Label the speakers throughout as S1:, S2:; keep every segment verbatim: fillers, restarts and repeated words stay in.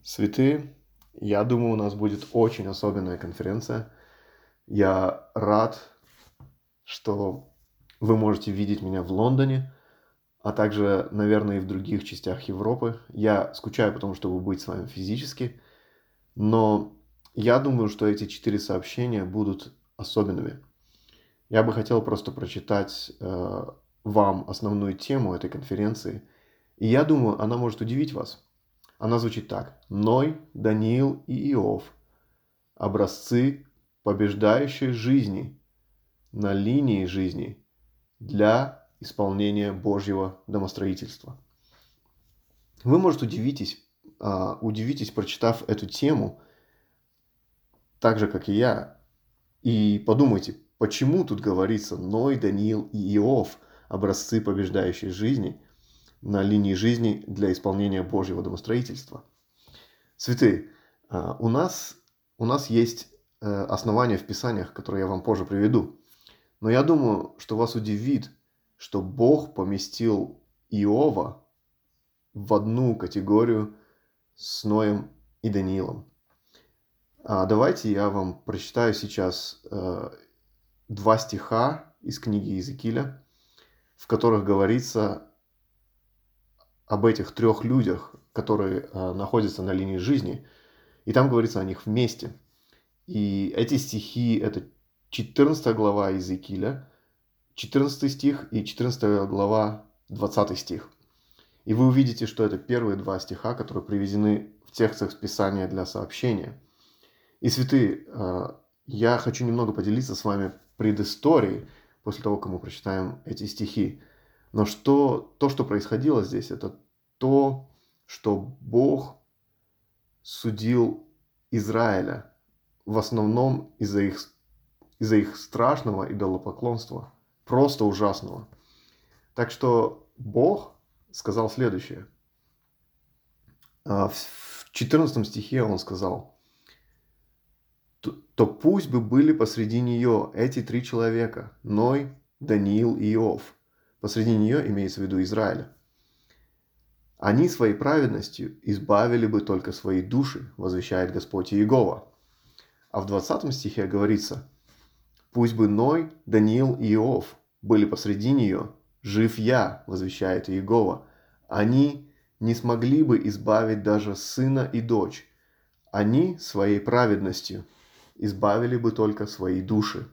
S1: Святые, я думаю, у нас будет очень особенная конференция. Я рад, что вы можете видеть меня в Лондоне, а также, наверное, и в других частях Европы. Я скучаю по тому, чтобы быть с вами физически, но я думаю, что эти четыре сообщения будут особенными. Я бы хотел просто прочитать э, вам основную тему этой конференции, и я думаю, она может удивить вас. Она звучит так. Ной, Даниил и Иов. Образцы побеждающей жизни на линии жизни для исполнения Божьего домостроительства. Вы, может, удивитесь, а, удивитесь, прочитав эту тему, так же, как и я, и подумайте, почему тут говорится Ной, Даниил и Иов, образцы побеждающей жизни на линии жизни для исполнения Божьего домостроительства. Святые, а, у нас, у нас есть э, основания в Писаниях, которые я вам позже приведу. Но я думаю, что вас удивит, что Бог поместил Иова в одну категорию с Ноем и Даниилом. А давайте я вам прочитаю сейчас э, два стиха из книги Иезекииля, в которых говорится об этих трех людях, которые э, находятся на линии жизни, и там говорится о них вместе. И эти стихи – это четырнадцатая глава Иезекииля, четырнадцатый стих и четырнадцатая глава, двадцатый стих. И вы увидите, что это первые два стиха, которые приведены в текстах Писания для сообщения. И, святые, я хочу немного поделиться с вами предысторией после того, как мы прочитаем эти стихи. Но что, то, что происходило здесь, это то, что Бог судил Израиля в основном из-за их, из-за их страшного идолопоклонства, просто ужасного. Так что Бог сказал следующее. В четырнадцатом стихе он сказал: «То пусть бы были посреди нее эти три человека, Ной, Даниил и Иов». Посреди нее имеется в виду Израиля. «Они своей праведностью избавили бы только свои души, возвещает Господь Иегова». А в двадцатом стихе говорится: «Пусть бы Ной, Даниил и Иов были посреди нее, жив я, возвещает Иегова. Они не смогли бы избавить даже сына и дочь. Они своей праведностью избавили бы только свои души».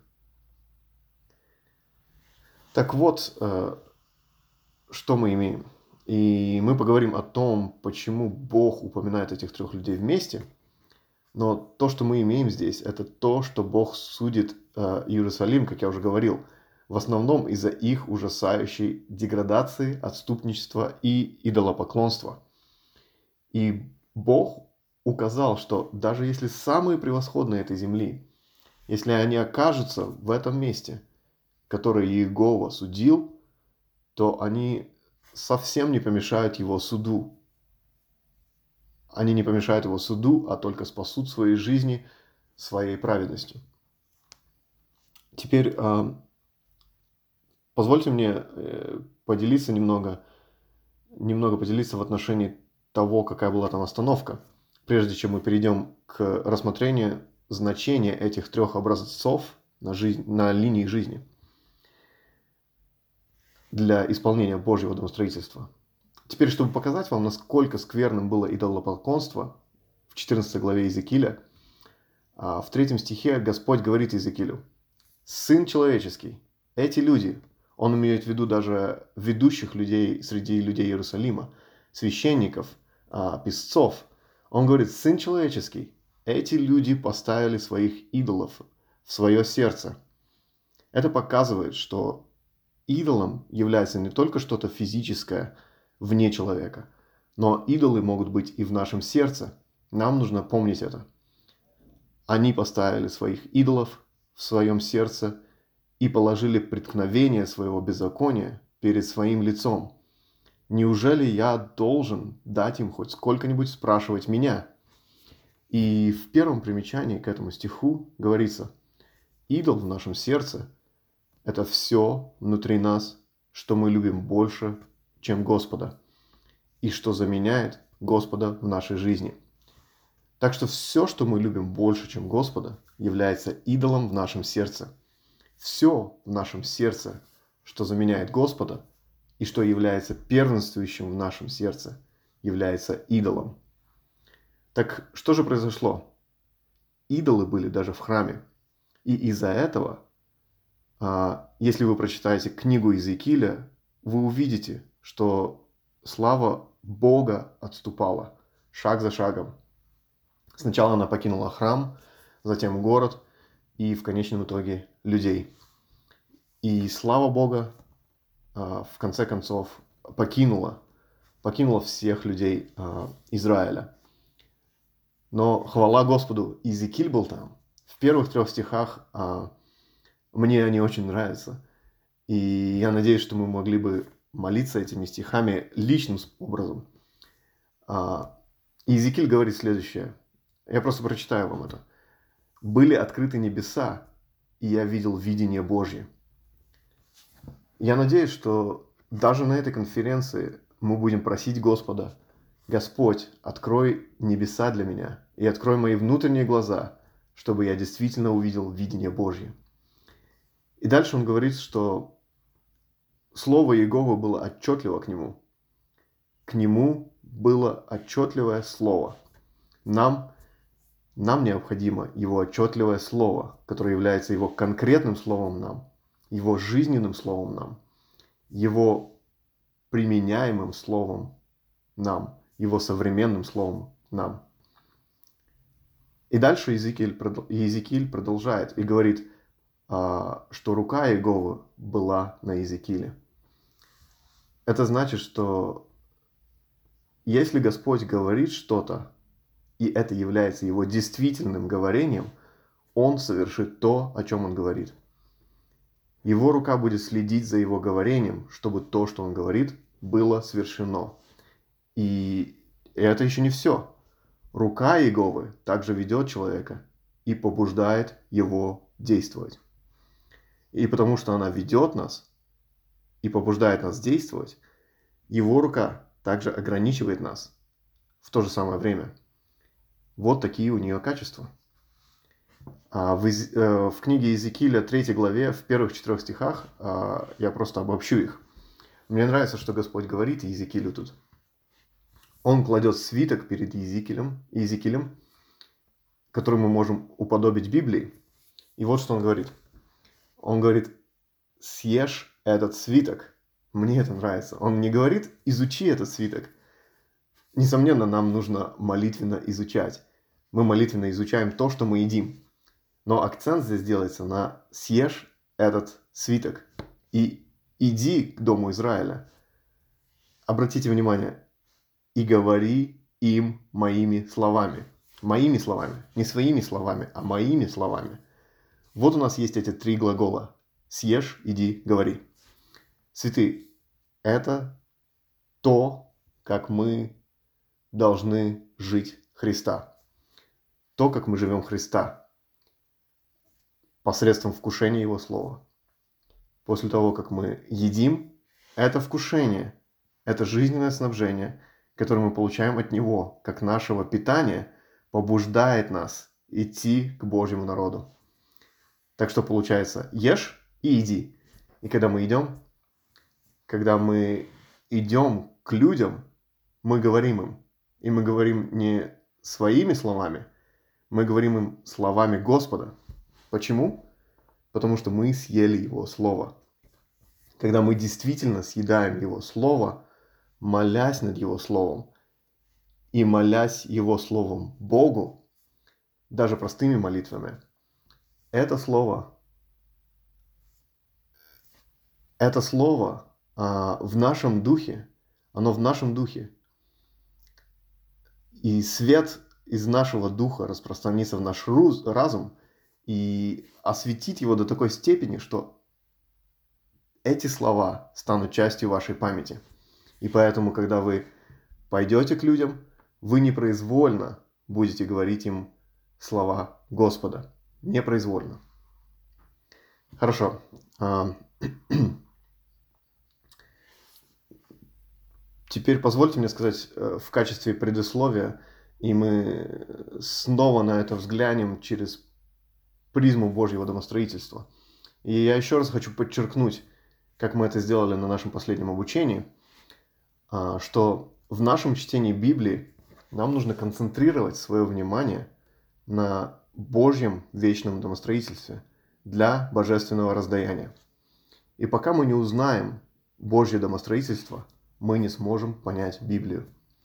S1: Так вот, что мы имеем. И мы поговорим о том, почему Бог упоминает этих трех людей вместе. Но то, что мы имеем здесь, это то, что Бог судит э, Иерусалим, как я уже говорил, в основном из-за их ужасающей деградации, отступничества и идолопоклонства. И Бог указал, что даже если самые превосходные этой земли, если они окажутся в этом месте, которое Иегова судил, то они совсем не помешают его суду. Они не помешают его суду, а только спасут свои жизни своей праведностью. Теперь э, позвольте мне э, поделиться немного, немного поделиться в отношении того, какая была там остановка, прежде чем мы перейдем к рассмотрению значения этих трех образцов на, жизнь, на линии жизни для исполнения Божьего домостроительства. Теперь, чтобы показать вам, насколько скверным было идолопоклонство, в четырнадцатой главе Иезекииля, в третьем стихе Господь говорит Иезекиилю: «Сын человеческий». Эти люди, он имеет в виду даже ведущих людей среди людей Иерусалима, священников, песцов. Он говорит: «Сын человеческий». Эти люди поставили своих идолов в свое сердце. Это показывает, что идолом является не только что-то физическое вне человека, но идолы могут быть и в нашем сердце. Нам нужно помнить это. Они поставили своих идолов в своем сердце и положили преткновение своего беззакония перед своим лицом. Неужели я должен дать им хоть сколько-нибудь спрашивать меня? И в первом примечании к этому стиху говорится: идол в нашем сердце – это все внутри нас, что мы любим больше, чем Господа, и что заменяет Господа в нашей жизни. Так что все, что мы любим больше, чем Господа, является идолом в нашем сердце. Все в нашем сердце, что заменяет Господа и что является первенствующим в нашем сердце, является идолом. Так что же произошло? Идолы были даже в храме. И из-за этого, если вы прочитаете книгу Иезекииля, вы увидите, что слава Бога отступала шаг за шагом. Сначала она покинула храм, затем город и в конечном итоге людей. И слава Бога в конце концов покинула, покинула всех людей Израиля. Но хвала Господу, Иезекииль был там. В первых трех стихах а, мне они очень нравятся. И я надеюсь, что мы могли бы молиться этими стихами личным образом. А, Иезекииль говорит следующее. Я просто прочитаю вам это. «Были открыты небеса, и я видел видение Божье». Я надеюсь, что даже на этой конференции мы будем просить Господа: Господь, открой небеса для меня и открой мои внутренние глаза, чтобы я действительно увидел видение Божье. И дальше он говорит, что слово Иеговы было отчетливо к нему. К нему было отчетливое слово. Нам, нам необходимо его отчетливое слово, которое является его конкретным словом нам, его жизненным словом нам, его применяемым словом нам, его современным словом нам. И дальше Иезекииль, Иезекииль продолжает и говорит, что рука Иеговы была на Иезекииле. Это значит, что если Господь говорит что-то, и это является его действительным говорением, он совершит то, о чем он говорит. Его рука будет следить за его говорением, чтобы то, что он говорит, было свершено. И это еще не все. Рука Иеговы также ведет человека и побуждает его действовать. И потому что она ведет нас и побуждает нас действовать, его рука также ограничивает нас в то же самое время. Вот такие у нее качества. А в, Из... в книге Иезекииля третьей главе, в первых четырех стихах, я просто обобщу их. Мне нравится, что Господь говорит Иезекиилю тут. Он кладет свиток перед Иезекиилем, Иезекиилем, который мы можем уподобить Библии. И вот что он говорит. Он говорит: съешь этот свиток. Мне это нравится. Он не говорит: изучи этот свиток. Несомненно, нам нужно молитвенно изучать. Мы молитвенно изучаем то, что мы едим. Но акцент здесь делается на съешь этот свиток и иди к дому Израиля. Обратите внимание, и говори им моими словами. Моими словами. Не своими словами, а моими словами. Вот у нас есть эти три глагола. Съешь, иди, говори. Святые, это то, как мы должны жить Христа. То, как мы живем Христа. Посредством вкушения Его Слова. После того, как мы едим, это вкушение, это жизненное снабжение, которое мы получаем от Него, как нашего питания, побуждает нас идти к Божьему народу. Так что получается, ешь и иди. И когда мы идем, когда мы идем к людям, мы говорим им. И мы говорим не своими словами, мы говорим им словами Господа. Почему? Потому что мы съели Его Слово. Когда мы действительно съедаем Его Слово, молясь над Его Словом, и молясь Его Словом Богу, даже простыми молитвами, это Слово, это Слово а, в нашем духе, оно в нашем духе. И свет из нашего духа распространится в наш разум и осветит его до такой степени, что эти слова станут частью вашей памяти. И поэтому, когда вы пойдете к людям, вы непроизвольно будете говорить им слова Господа. Непроизвольно. Хорошо. Теперь позвольте мне сказать в качестве предисловия и мы снова на это взглянем через призму Божьего домостроительства. И я еще раз хочу подчеркнуть, как мы это сделали на нашем последнем обучении, что в нашем чтении Библии нам нужно концентрировать свое внимание на Божьем вечном домостроительстве для божественного раздаяния. И пока мы не узнаем Божье домостроительство, мы не сможем понять Библию.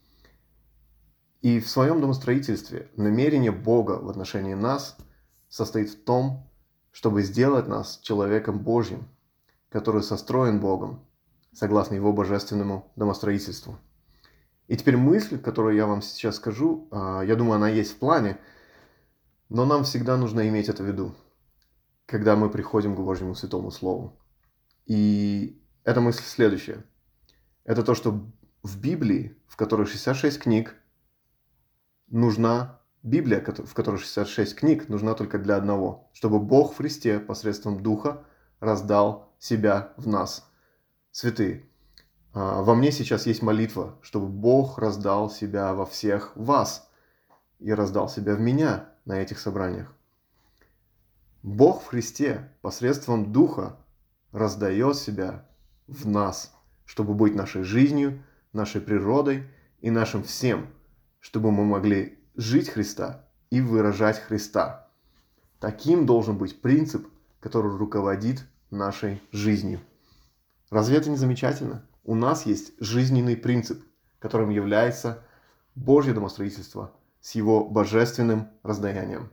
S1: И в своем домостроительстве намерение Бога в отношении нас состоит в том, чтобы сделать нас человеком Божьим, который состроен Богом, согласно Его божественному домостроительству. И теперь мысль, которую я вам сейчас скажу, я думаю, она есть в плане, но нам всегда нужно иметь это в виду, когда мы приходим к Божьему Святому Слову. И эта мысль следующая. Это то, что в Библии, в которой шестьдесят шесть книг, нужна Библия, в которой шестьдесят шесть книг, нужна только для одного, чтобы Бог в Христе посредством Духа раздал себя в нас. Святые, во мне сейчас есть молитва, чтобы Бог раздал себя во всех вас и раздал себя в меня на этих собраниях. Бог в Христе посредством Духа раздает себя в нас, чтобы быть нашей жизнью, нашей природой и нашим всем, чтобы мы могли жить Христа и выражать Христа. Таким должен быть принцип, который руководит нашей жизнью. Разве это не замечательно? У нас есть жизненный принцип, которым является Божье домостроительство с его божественным раздаянием.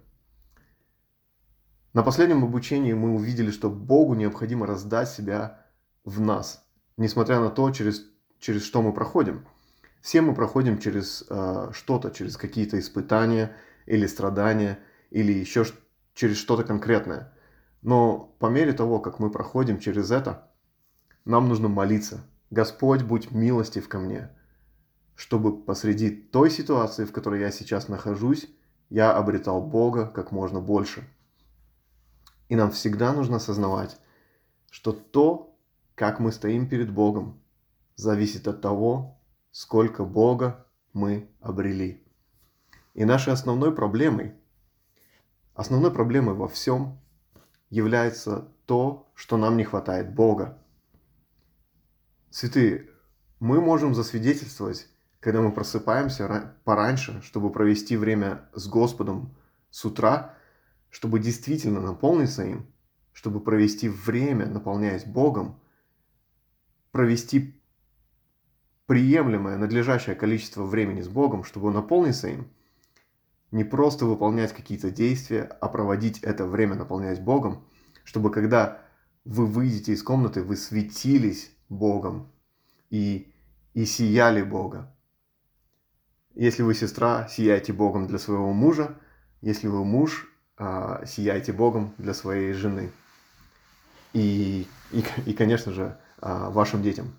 S1: На последнем обучении мы увидели, что Богу необходимо раздать себя в нас, несмотря на то, через, через что мы проходим. Все мы проходим через э, что-то, через какие-то испытания или страдания, или еще через что-то конкретное. Но по мере того, как мы проходим через это, нам нужно молиться. Господь, будь милостив ко мне, чтобы посреди той ситуации, в которой я сейчас нахожусь, я обретал Бога как можно больше. И нам всегда нужно осознавать, что то, как мы стоим перед Богом, зависит от того, сколько Бога мы обрели. И нашей основной проблемой, основной проблемой во всем является то, что нам не хватает Бога. Святые, мы можем засвидетельствовать, когда мы просыпаемся пораньше, чтобы провести время с Господом с утра, чтобы действительно наполниться им, чтобы провести время, наполняясь Богом, провести приемлемое, надлежащее количество времени с Богом, чтобы наполниться им, не просто выполнять какие-то действия, а проводить это время, наполняясь Богом, чтобы когда вы выйдете из комнаты, вы светились Богом и, и сияли Бога. Если вы сестра, сияйте Богом для своего мужа, если вы муж, сияйте Богом для своей жены. И, и, и конечно же, вашим детям.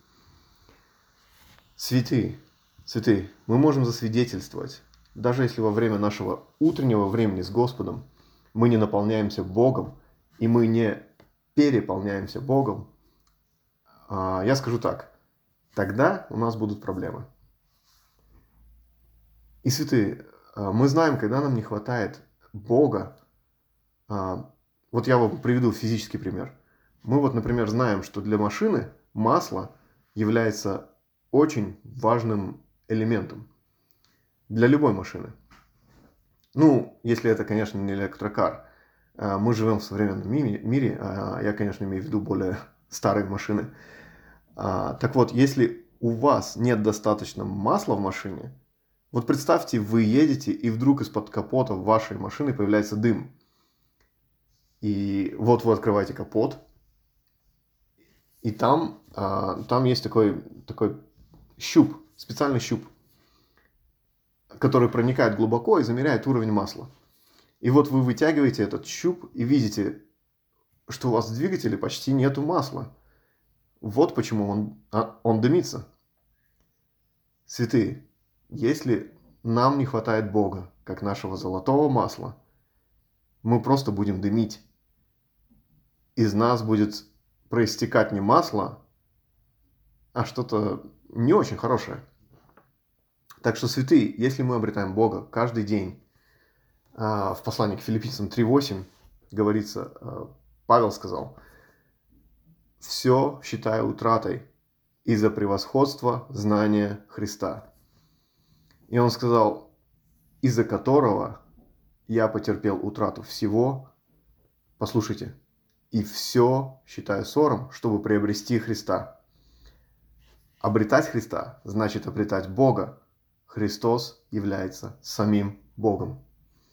S1: Святые, святые, мы можем засвидетельствовать, даже если во время нашего утреннего времени с Господом мы не наполняемся Богом, и мы не переполняемся Богом, я скажу так, тогда у нас будут проблемы. И, святые, мы знаем, когда нам не хватает Бога. Вот я вам приведу физический пример. Мы вот, например, знаем, что для машины масло является очень важным элементом для любой машины. Ну, если это, конечно, не электрокар. Мы живем в современном мире, я, конечно, имею в виду более старые машины. Так вот, если у вас нет достаточно масла в машине, вот представьте, вы едете, и вдруг из-под капота вашей машины появляется дым. И вот вы открываете капот, и там, там есть такой, такой щуп, специальный щуп, который проникает глубоко и замеряет уровень масла. И вот вы вытягиваете этот щуп и видите, что у вас в двигателе почти нету масла. Вот почему он, а, он дымится. Святые, если нам не хватает Бога, как нашего золотого масла, мы просто будем дымить. Из нас будет проистекать не масло, а что-то не очень хорошее. Так что, святые, если мы обретаем Бога каждый день, в послании к Филиппийцам три восемь говорится, Павел сказал: «Все считаю утратой из-за превосходства знания Христа». И он сказал: «Из-за которого я потерпел утрату всего». Послушайте. «И все считаю ссором, чтобы приобрести Христа». Обретать Христа значит обретать Бога. Христос является самим Богом.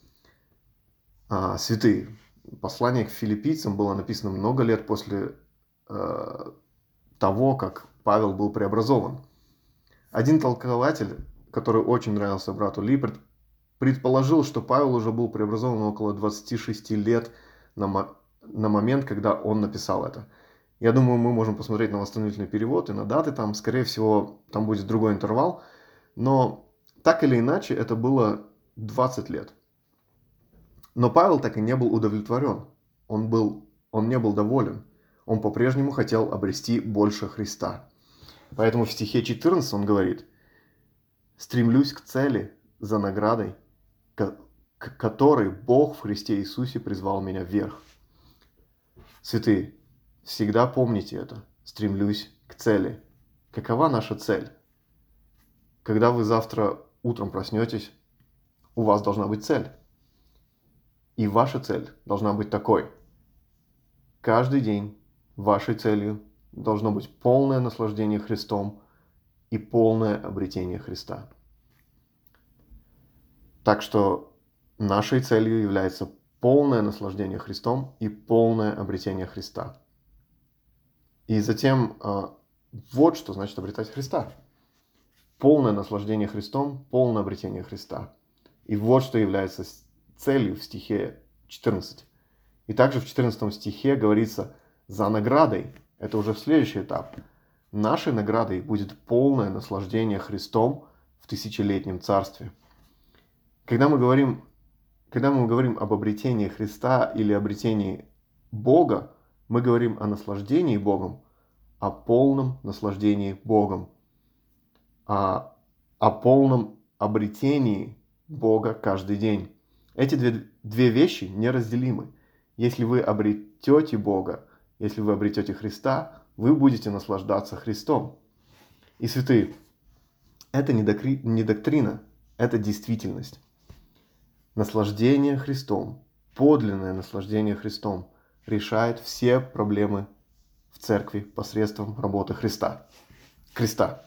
S1: А, святые, послание к филиппийцам было написано много лет после э, того, как Павел был преобразован. Один толкователь, который очень нравился брату Липперт, предположил, что Павел уже был преобразован около двадцати шести лет на, мо- на момент, когда он написал это. Я думаю, мы можем посмотреть на восстановительный перевод и на даты, там, скорее всего, там будет другой интервал, но так или иначе это было двадцать лет. Но Павел так и не был удовлетворен, он, был, он не был доволен, он по-прежнему хотел обрести больше Христа. Поэтому в стихе четырнадцатом он говорит: «Стремлюсь к цели за наградой, к которой Бог в Христе Иисусе призвал меня вверх». Святые, всегда помните это. Стремлюсь к цели. Какова наша цель? Когда вы завтра утром проснетесь, у вас должна быть цель. И ваша цель должна быть такой. Каждый день вашей целью должно быть полное наслаждение Христом и полное обретение Христа. Так что нашей целью является полное наслаждение Христом и полное обретение Христа. И затем, вот что значит обретать Христа. Полное наслаждение Христом, полное обретение Христа. И вот что является целью в стихе четырнадцать. И также в четырнадцатом стихе говорится: «За наградой». Это уже следующий этап. Нашей наградой будет полное наслаждение Христом в тысячелетнем царстве. Когда мы говорим, когда мы говорим об обретении Христа или обретении Бога, мы говорим о наслаждении Богом, о полном наслаждении Богом, о, о полном обретении Бога каждый день. Эти две, две вещи неразделимы. Если вы обретете Бога, если вы обретете Христа, вы будете наслаждаться Христом. И, святые, это не, докри, не доктрина, это действительность. Наслаждение Христом, подлинное наслаждение Христом решает все проблемы в церкви посредством работы Христа. Христа.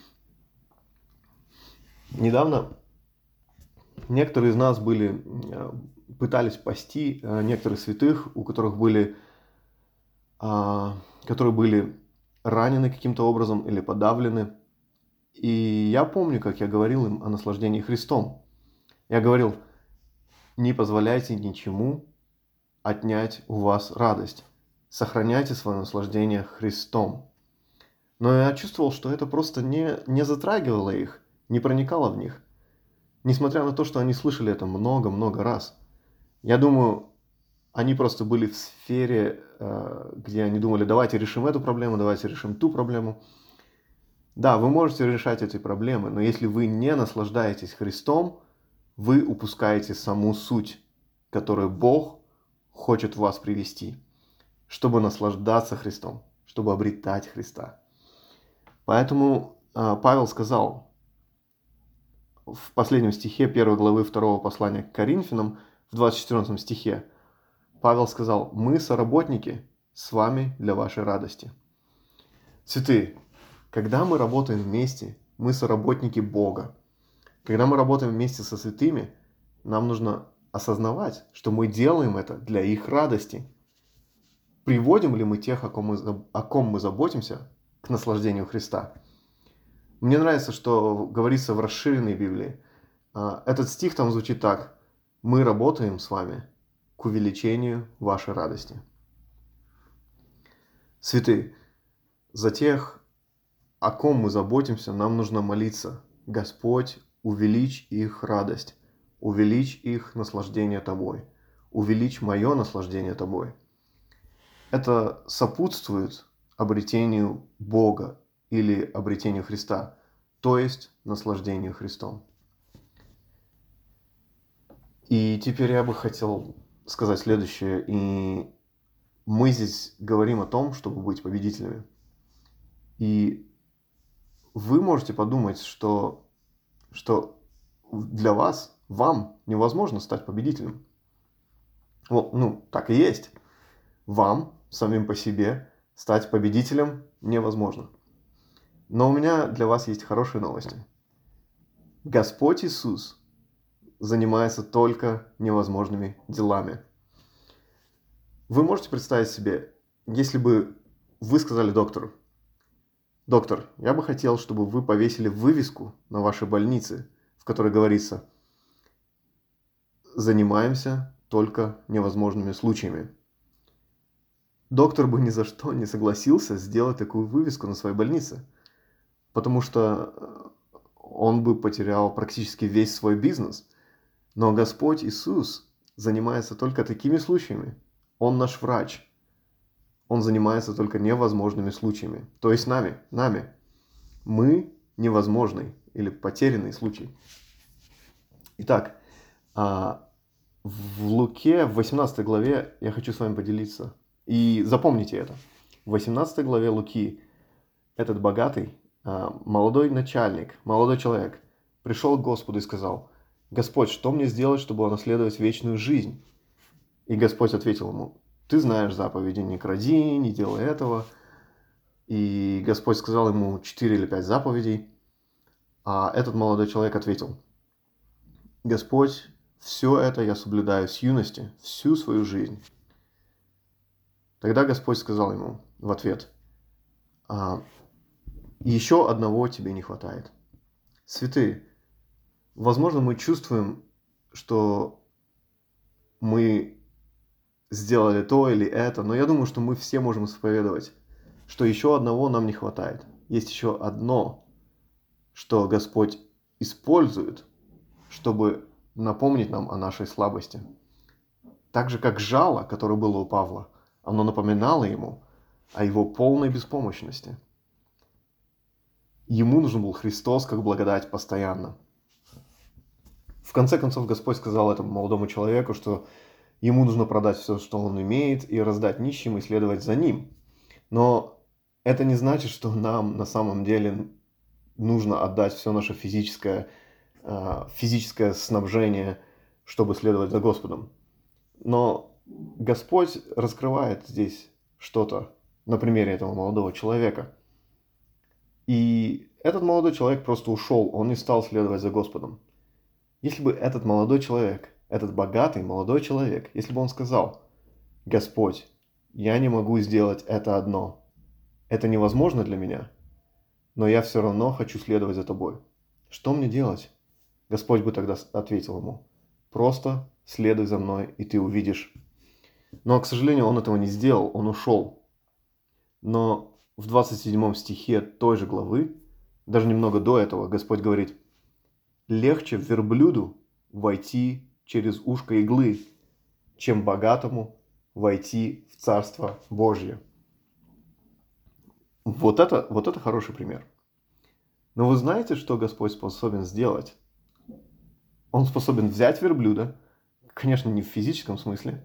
S1: Недавно некоторые из нас были, пытались пасти некоторых святых, у которых были, которые были ранены каким-то образом или подавлены. И я помню, как я говорил им о наслаждении Христом. Я говорил: не позволяйте ничему отнять у вас радость. Сохраняйте свое наслаждение Христом. Но я чувствовал, что это просто не, не затрагивало их, не проникало в них. Несмотря на то, что они слышали это много-много раз. Я думаю, они просто были в сфере, где они думали: давайте решим эту проблему, давайте решим ту проблему. Да, вы можете решать эти проблемы, но если вы не наслаждаетесь Христом, вы упускаете саму суть, которую Бог хочет в вас привести, чтобы наслаждаться Христом, чтобы обретать Христа. Поэтому Павел сказал в последнем стихе первой главы второго послания к Коринфянам, в двадцать четвёртом стихе, Павел сказал: «Мы соработники с вами для вашей радости». Святые, когда мы работаем вместе, мы соработники Бога. Когда мы работаем вместе со святыми, нам нужно осознавать, что мы делаем это для их радости. Приводим ли мы тех, о ком мы, о ком мы заботимся, к наслаждению Христа? Мне нравится, что говорится в расширенной Библии. Этот стих там звучит так: «Мы работаем с вами к увеличению вашей радости». Святые, за тех, о ком мы заботимся, нам нужно молиться: Господь, увеличь их радость, увеличь их наслаждение Тобой, увеличь мое наслаждение Тобой. Это сопутствует обретению Бога или обретению Христа. то есть наслаждению Христом. И теперь я бы хотел сказать следующее. И мы здесь говорим о том, чтобы быть победителями. И вы можете подумать, что, что для вас, вам невозможно стать победителем. Вот, ну, так и есть. Вам, самим по себе, стать победителем невозможно. Но у меня для вас есть хорошие новости. Господь Иисус занимается только невозможными делами. Вы можете представить себе, если бы вы сказали доктору: доктор, я бы хотел, чтобы вы повесили вывеску на вашей больнице, в которой говорится: занимаемся только невозможными случаями. Доктор бы ни за что не согласился сделать такую вывеску на своей больнице, потому что он бы потерял практически весь свой бизнес. Но Господь Иисус занимается только такими случаями. Он наш врач. Он занимается только невозможными случаями. То есть нами, нами. Мы невозможный или потерянный случай. Итак, в Луке, в восемнадцатой главе, я хочу с вами поделиться. И запомните это. В восемнадцатой главе Луки этот богатый, молодой начальник, молодой человек пришел к Господу и сказал: Господь, что мне сделать, чтобы унаследовать вечную жизнь? И Господь ответил ему: ты знаешь заповеди: не кради, не делай этого. И Господь сказал ему четыре или пять заповедей. А этот молодой человек ответил: Господь, все это я соблюдаю с юности, всю свою жизнь. Тогда Господь сказал ему в ответ: а, еще одного тебе не хватает. Святые, возможно, мы чувствуем, что мы сделали то или это, но я думаю, что мы все можем исповедовать, что еще одного нам не хватает. Есть еще одно, что Господь использует, чтобы напомнить нам о нашей слабости. Так же, как жало, которое было у Павла, оно напоминало ему о его полной беспомощности. Ему нужен был Христос как благодать постоянно. В конце концов, Господь сказал этому молодому человеку, что ему нужно продать все, что он имеет, и раздать нищим, и следовать за ним. Но это не значит, что нам на самом деле нужно отдать все наше физическое, физическое снабжение, чтобы следовать за Господом. Но Господь раскрывает здесь что-то на примере этого молодого человека. И этот молодой человек просто ушел, он не стал следовать за Господом. Если бы этот молодой человек, этот богатый молодой человек, если бы он сказал: Господь, я не могу сделать это одно, это невозможно для меня, но я все равно хочу следовать за тобой. Что мне делать? Господь бы тогда ответил ему: просто следуй за мной, и ты увидишь. Но, к сожалению, он этого не сделал, он ушел. Но в двадцать седьмом стихе той же главы, даже немного до этого, Господь говорит: легче верблюду войти через ушко иглы, чем богатому войти в Царство Божье. Вот это, вот это хороший пример. Но вы знаете, что Господь способен сделать? Он способен взять верблюда, конечно, не в физическом смысле,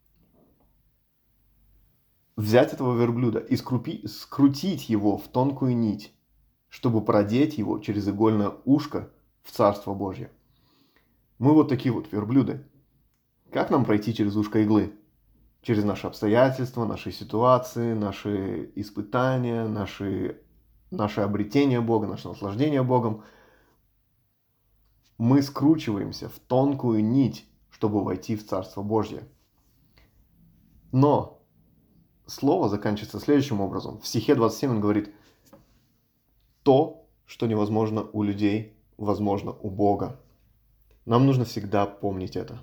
S1: взять этого верблюда и скрупи, скрутить его в тонкую нить, чтобы продеть его через игольное ушко в Царство Божье. Мы вот такие вот верблюды. Как нам пройти через ушко иглы? Через наши обстоятельства, наши ситуации, наши испытания, наши, наше обретение Бога, наше наслаждение Богом. Мы скручиваемся в тонкую нить, чтобы войти в Царство Божье. Но слово заканчивается следующим образом. В стихе двадцать семь он говорит: то, что невозможно у людей, возможно у Бога. Нам нужно всегда помнить это.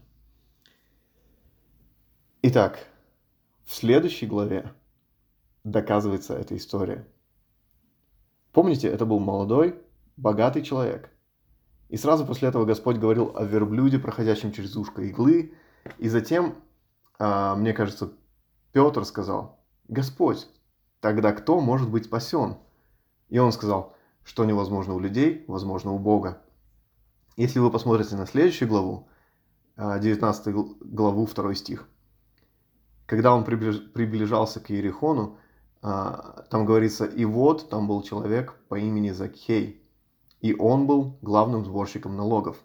S1: Итак, в следующей главе доказывается эта история. Помните, это был молодой, богатый человек. И сразу после этого Господь говорил о верблюде, проходящем через ушко иглы. И затем, мне кажется, Петр сказал: Господь, тогда кто может быть спасен? И он сказал: Что невозможно у людей, возможно у Бога. Если вы посмотрите на следующую главу, девятнадцатую главу, второй стих. Когда он приближался к Иерихону, там говорится: «И вот там был человек по имени Закхей, и он был главным сборщиком налогов».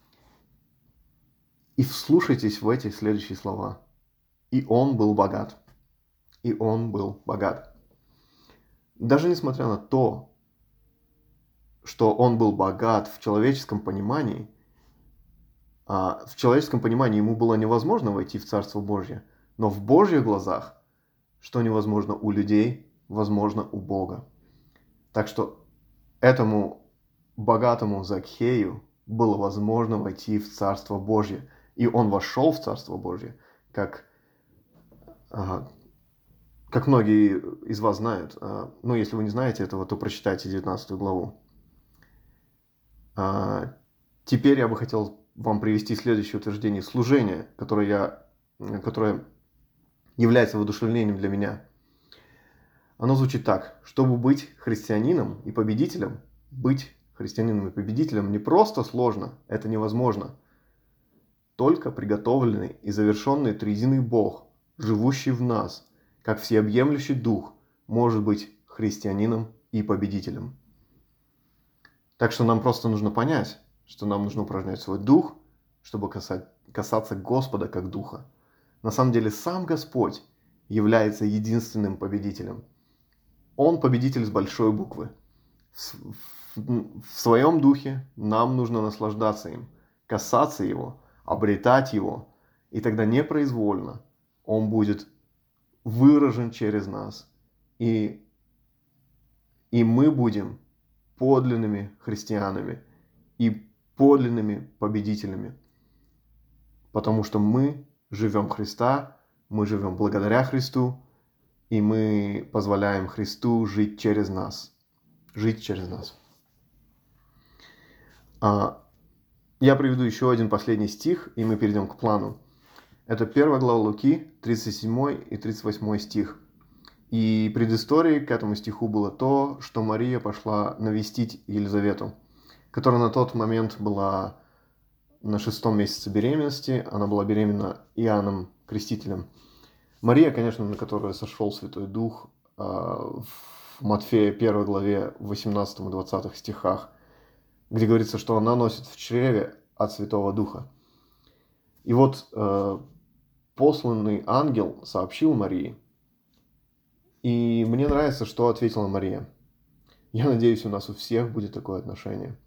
S1: И вслушайтесь в эти следующие слова. «И он был богат». И он был богат. Даже несмотря на то, что он был богат в человеческом понимании, в человеческом понимании ему было невозможно войти в Царство Божье, но в Божьих глазах, что невозможно у людей, возможно у Бога. Так что этому богатому Закхею было возможно войти в Царство Божье. И он вошел в Царство Божье, как, как многие из вас знают. Ну, если вы не знаете этого, то прочитайте девятнадцатую главу. Теперь я бы хотел вам привести следующее утверждение служения, которое, я, которое является воодушевлением для меня. Оно звучит так: чтобы быть христианином и победителем, быть христианином и победителем не просто сложно, это невозможно. Только приготовленный и завершенный триединый Бог, живущий в нас, как всеобъемлющий Дух, может быть христианином и победителем. Так что нам просто нужно понять, что нам нужно упражнять свой дух, чтобы касать, касаться Господа как Духа. На самом деле сам Господь является единственным победителем. Он победитель с большой буквы. В, в, в своем духе нам нужно наслаждаться им, касаться Его, обретать Его. И тогда непроизвольно Он будет выражен через нас. И, и мы будем подлинными христианами и подлинными победителями. Потому что мы живем Христа, мы живем благодаря Христу, и мы позволяем Христу жить через нас. Жить через нас. Я приведу еще один последний стих, и мы перейдем к плану. Это первая глава Луки, тридцать седьмой и тридцать восьмой стих. И предысторией к этому стиху было то, что Мария пошла навестить Елизавету, которая на тот момент была на шестом месяце беременности. Она была беременна Иоанном Крестителем. Мария, конечно, на которую сошел Святой Дух в Матфея первой главе восемнадцатом и двадцатом стихах, где говорится, что она носит в чреве от Святого Духа. И вот э, посланный ангел сообщил Марии. И мне нравится, что ответила Мария. Я надеюсь, у нас у всех будет такое отношение.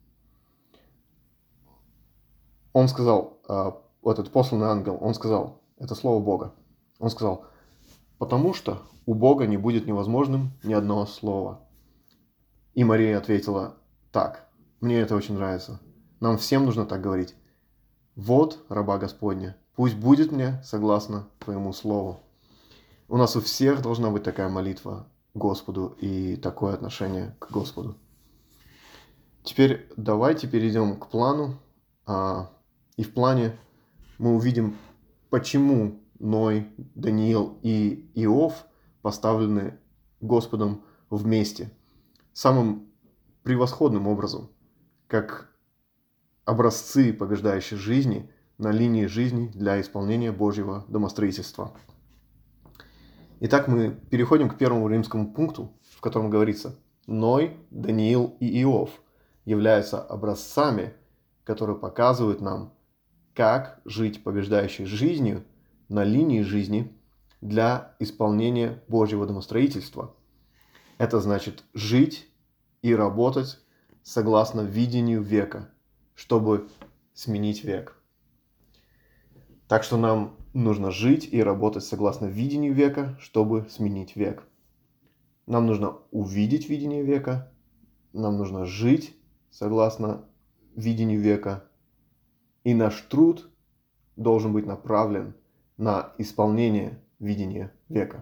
S1: Он сказал, э, этот посланный ангел, он сказал, это слово Бога. Он сказал: потому что у Бога не будет невозможным ни одного слова. И Мария ответила: так, мне это очень нравится. Нам всем нужно так говорить. Вот раба Господня, пусть будет мне согласно Твоему слову. У нас у всех должна быть такая молитва Господу и такое отношение к Господу. Теперь давайте перейдем к плану. И в плане мы увидим, почему Ной, Даниил и Иов поставлены Господом вместе. Самым превосходным образом, как образцы побеждающей жизни на линии жизни для исполнения Божьего домостроительства. Итак, мы переходим к первому римскому пункту, в котором говорится: Ной, Даниил и Иов являются образцами, которые показывают нам, как жить побеждающей жизнью на линии жизни для исполнения Божьего домостроительства. Это значит жить и работать согласно видению века, чтобы сменить век. Так что нам нужно жить и работать согласно видению века, чтобы сменить век. Нам нужно увидеть видение века, нам нужно жить согласно видению века, и наш труд должен быть направлен на исполнение видения века.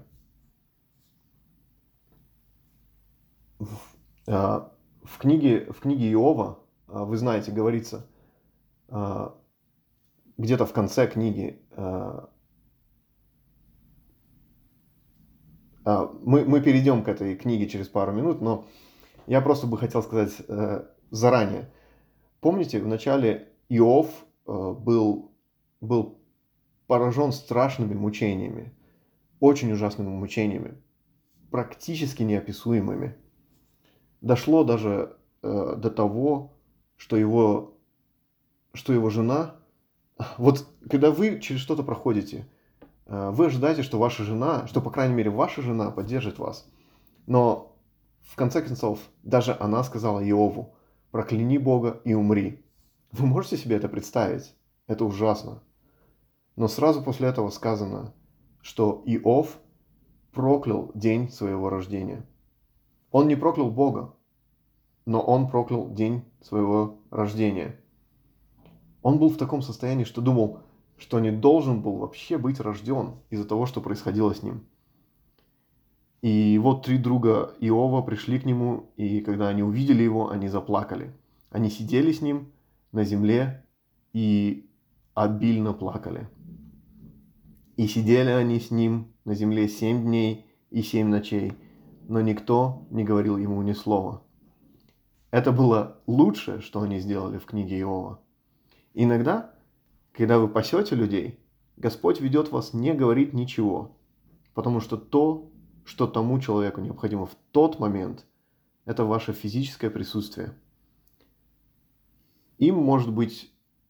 S1: В книге, в книге Иова, вы знаете, говорится, где-то в конце книги, мы, мы перейдем к этой книге через пару минут, но Я просто бы хотел сказать э, заранее. Помните, в начале Иов э, был, был поражен страшными мучениями, очень ужасными мучениями, практически неописуемыми. Дошло даже э, до того, что его, что его жена... Вот когда вы через что-то проходите, э, вы ожидаете, что ваша жена, что, по крайней мере, ваша жена поддержит вас. Но в конце концов, даже она сказала Иову: «Прокляни Бога и умри». Вы можете себе это представить? Это ужасно. Но сразу после этого сказано, что Иов проклял день своего рождения. Он не проклял Бога, но он проклял день своего рождения. Он был в таком состоянии, что думал, что не должен был вообще быть рожден из-за того, что происходило с ним. И вот три друга Иова пришли к нему, и когда они увидели его, они заплакали. Они сидели с ним на земле и обильно плакали. И сидели они с ним на земле семь дней и семь ночей, но никто не говорил ему ни слова. Это было лучшее, что они сделали в книге Иова. Иногда, когда вы пасете людей, Господь ведет вас не говорить ничего, потому что то, что тому человеку необходимо в тот момент, это ваше физическое присутствие. Им, может быть,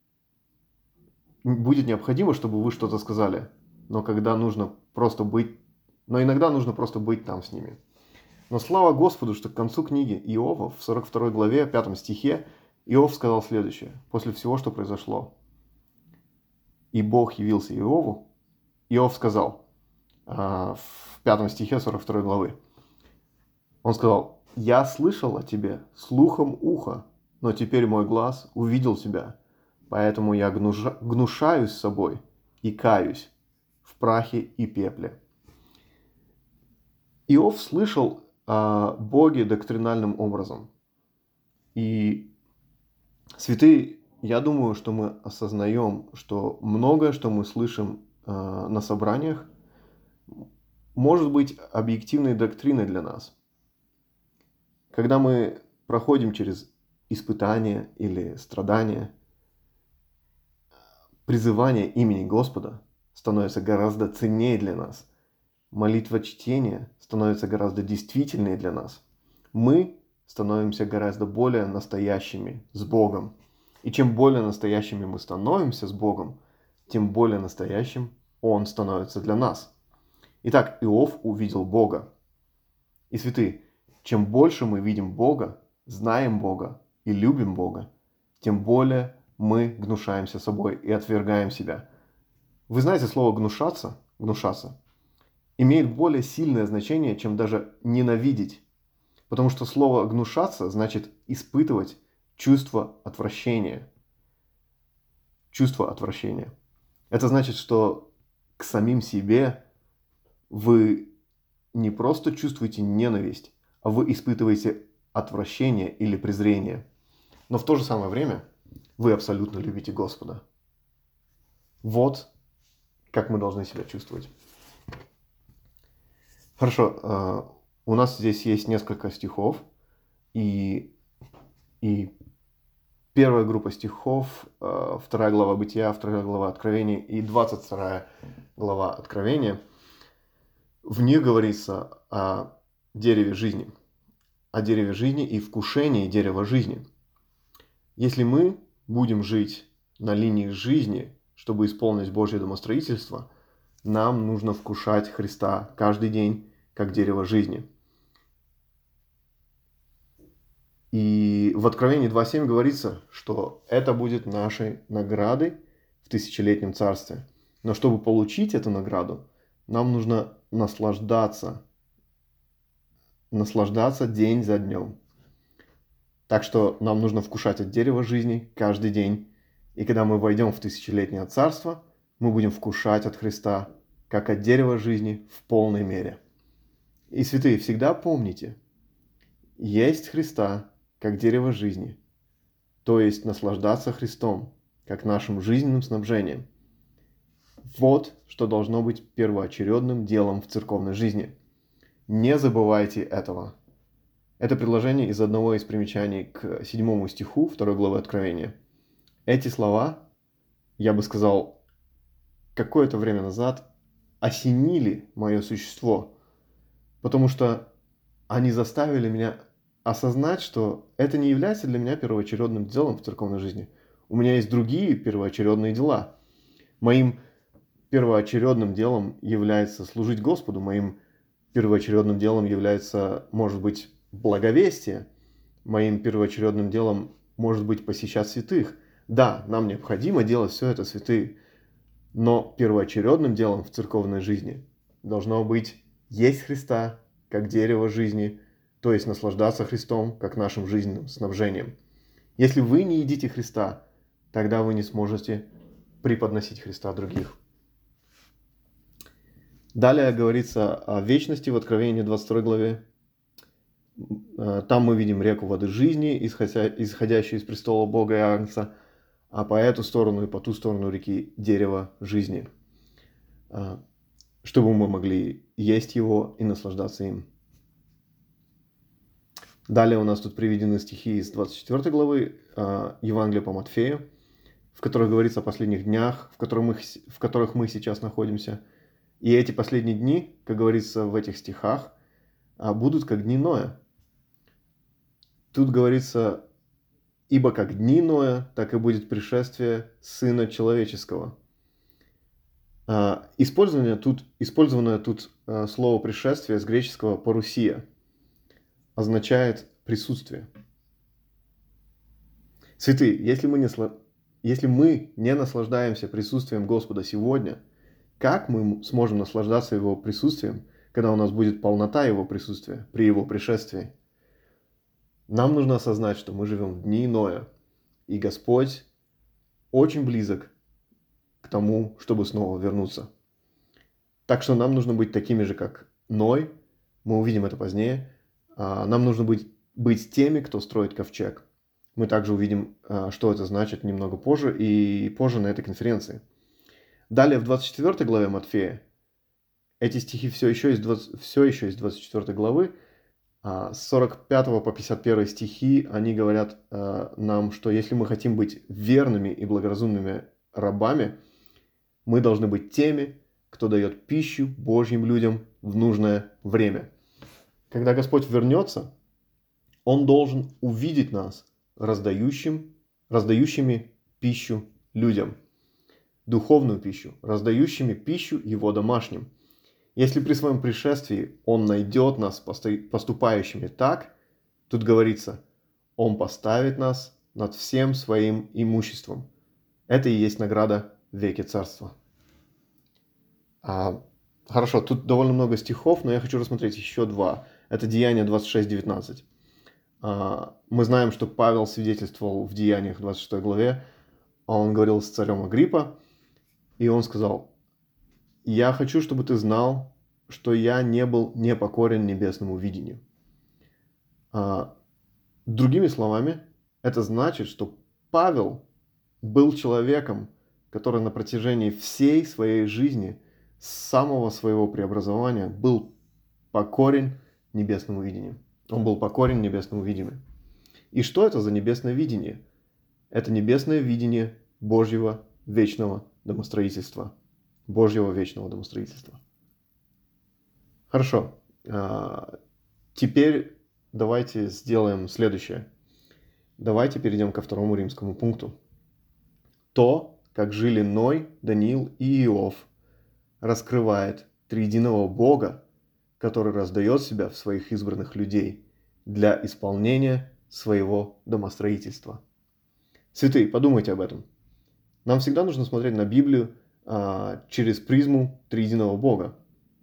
S1: будет необходимо, чтобы вы что-то сказали, но когда нужно просто быть, но иногда нужно просто быть там с ними. Но слава Господу, что к концу книги Иова, в сорок второй главе, пятом стихе, Иов сказал следующее, после всего, что произошло. «И Бог явился Иову». Иов сказал в пятом стихе сорок второй главы. Он сказал: «Я слышал о тебе слухом уха, но теперь мой глаз увидел тебя, поэтому я гнуша, гнушаюсь собой и каюсь в прахе и пепле». Иов слышал о Боге доктринальным образом. И, святые, я думаю, что мы осознаем, что многое, что мы слышим э, на собраниях, может быть объективной доктриной для нас. Когда мы проходим через испытания или страдания, призывание имени Господа становится гораздо ценнее для нас. Молитва чтения становится гораздо действительнее для нас. Мы становимся гораздо более настоящими с Богом. И чем более настоящими мы становимся с Богом, тем более настоящим Он становится для нас. Итак, Иов увидел Бога. И, святые, чем больше мы видим Бога, знаем Бога и любим Бога, тем более мы гнушаемся собой и отвергаем себя. Вы знаете, слово «гнушаться», «гнушаться» имеет более сильное значение, чем даже «ненавидеть». Потому что слово «гнушаться» значит испытывать чувство отвращения. Чувство отвращения. Это значит, что к самим себе вы не просто чувствуете ненависть, а вы испытываете отвращение или презрение. Но в то же самое время вы абсолютно любите Господа. Вот как мы должны себя чувствовать. Хорошо, у нас здесь есть несколько стихов, и, и первая группа стихов, вторая глава Бытия, вторая глава Откровения и двадцать вторая глава Откровения, в них говорится о дереве жизни, о дереве жизни и вкушении дерева жизни. Если мы будем жить на линии жизни, чтобы исполнить Божье домостроительство, нам нужно вкушать Христа каждый день, как дерево жизни. И в Откровении два семь говорится, что это будет нашей наградой в тысячелетнем царстве. Но чтобы получить эту награду, нам нужно наслаждаться, наслаждаться день за днем. Так что нам нужно вкушать от дерева жизни каждый день. И когда мы войдем в тысячелетнее царство, мы будем вкушать от Христа, как от дерева жизни в полной мере. И, святые, всегда помните, есть Христа, как дерево жизни, то есть наслаждаться Христом, как нашим жизненным снабжением. Вот что должно быть первоочередным делом в церковной жизни. Не забывайте этого. Это предложение из одного из примечаний к седьмому стиху второй главы Откровения. Эти слова, я бы сказал, какое-то время назад осенили мое существо, потому что они заставили меня осознать, что это не является для меня первоочередным делом в церковной жизни. У меня есть другие первоочередные дела. Моим первоочередным делом является служить Господу, моим первоочередным делом является, может быть, благовестие, моим первоочередным делом может быть посещать святых. Да, нам необходимо делать все это, святые, но первоочередным делом в церковной жизни должно быть есть Христа, как дерево жизни, то есть наслаждаться Христом, как нашим жизненным снабжением. Если вы не едите Христа, тогда вы не сможете преподносить Христа других. Далее говорится о вечности в Откровении двадцать второй главе. Там мы видим реку воды жизни, исходящую из престола Бога и Агнца, а по эту сторону и по ту сторону реки дерево жизни, чтобы мы могли есть его и наслаждаться им. Далее у нас тут приведены стихи из двадцать четвёртой главы Евангелия по Матфею, в которых говорится о последних днях, в которых мы, в которых мы сейчас находимся. И эти последние дни, как говорится в этих стихах, будут как дни Ноя. Тут говорится, ибо как дни Ноя, так и будет пришествие Сына Человеческого. Использование тут, использованное тут слово «пришествие» с греческого «парусия» означает присутствие. Святые, если мы, не, если мы не наслаждаемся присутствием Господа сегодня, как мы сможем наслаждаться Его присутствием, когда у нас будет полнота Его присутствия при Его пришествии? Нам нужно осознать, что мы живем в дни Ноя, и Господь очень близок к тому, чтобы снова вернуться. Так что нам нужно быть такими же, как Ной, мы увидим это позднее. Нам нужно быть, быть теми, кто строит ковчег. Мы также увидим, что это значит немного позже, и позже на этой конференции. Далее в двадцать четвёртой главе Матфея, эти стихи все еще из, двадцать, все еще из двадцать четвёртой главы, с сорок пятого по пятьдесят первый стихи, они говорят нам, что если мы хотим быть верными и благоразумными рабами, мы должны быть теми, кто дает пищу Божьим людям в нужное время. Когда Господь вернется, Он должен увидеть нас раздающим, раздающими пищу людям. Духовную пищу, раздающими пищу Его домашним. Если при своем пришествии Он найдет нас поступающими так, тут говорится, Он поставит нас над всем своим имуществом. Это и есть награда в веке царства. А, хорошо, тут довольно много стихов, но я хочу рассмотреть еще два. Это Деяния двадцать шесть девятнадцать. А, мы знаем, что Павел свидетельствовал в Деяниях двадцать шестой главе. Он говорил с царем Агриппа, и он сказал: «Я хочу, чтобы ты знал, что я не был непокорен небесному видению». А, другими словами, это значит, что Павел был человеком, который на протяжении всей своей жизни, с самого своего преобразования, был покорен небесному видению. Он был покорен небесному видению. И что это за небесное видение? Это небесное видение Божьего вечного домостроительства. Божьего вечного домостроительства. Хорошо. Теперь давайте сделаем следующее. Давайте перейдем ко второму римскому пункту. То, как жили Ной, Даниил и Иов, раскрывает триединого Бога, который раздает себя в своих избранных людей для исполнения своего домостроительства. Святые, подумайте об этом. Нам всегда нужно смотреть на Библию а, через призму триединого Бога,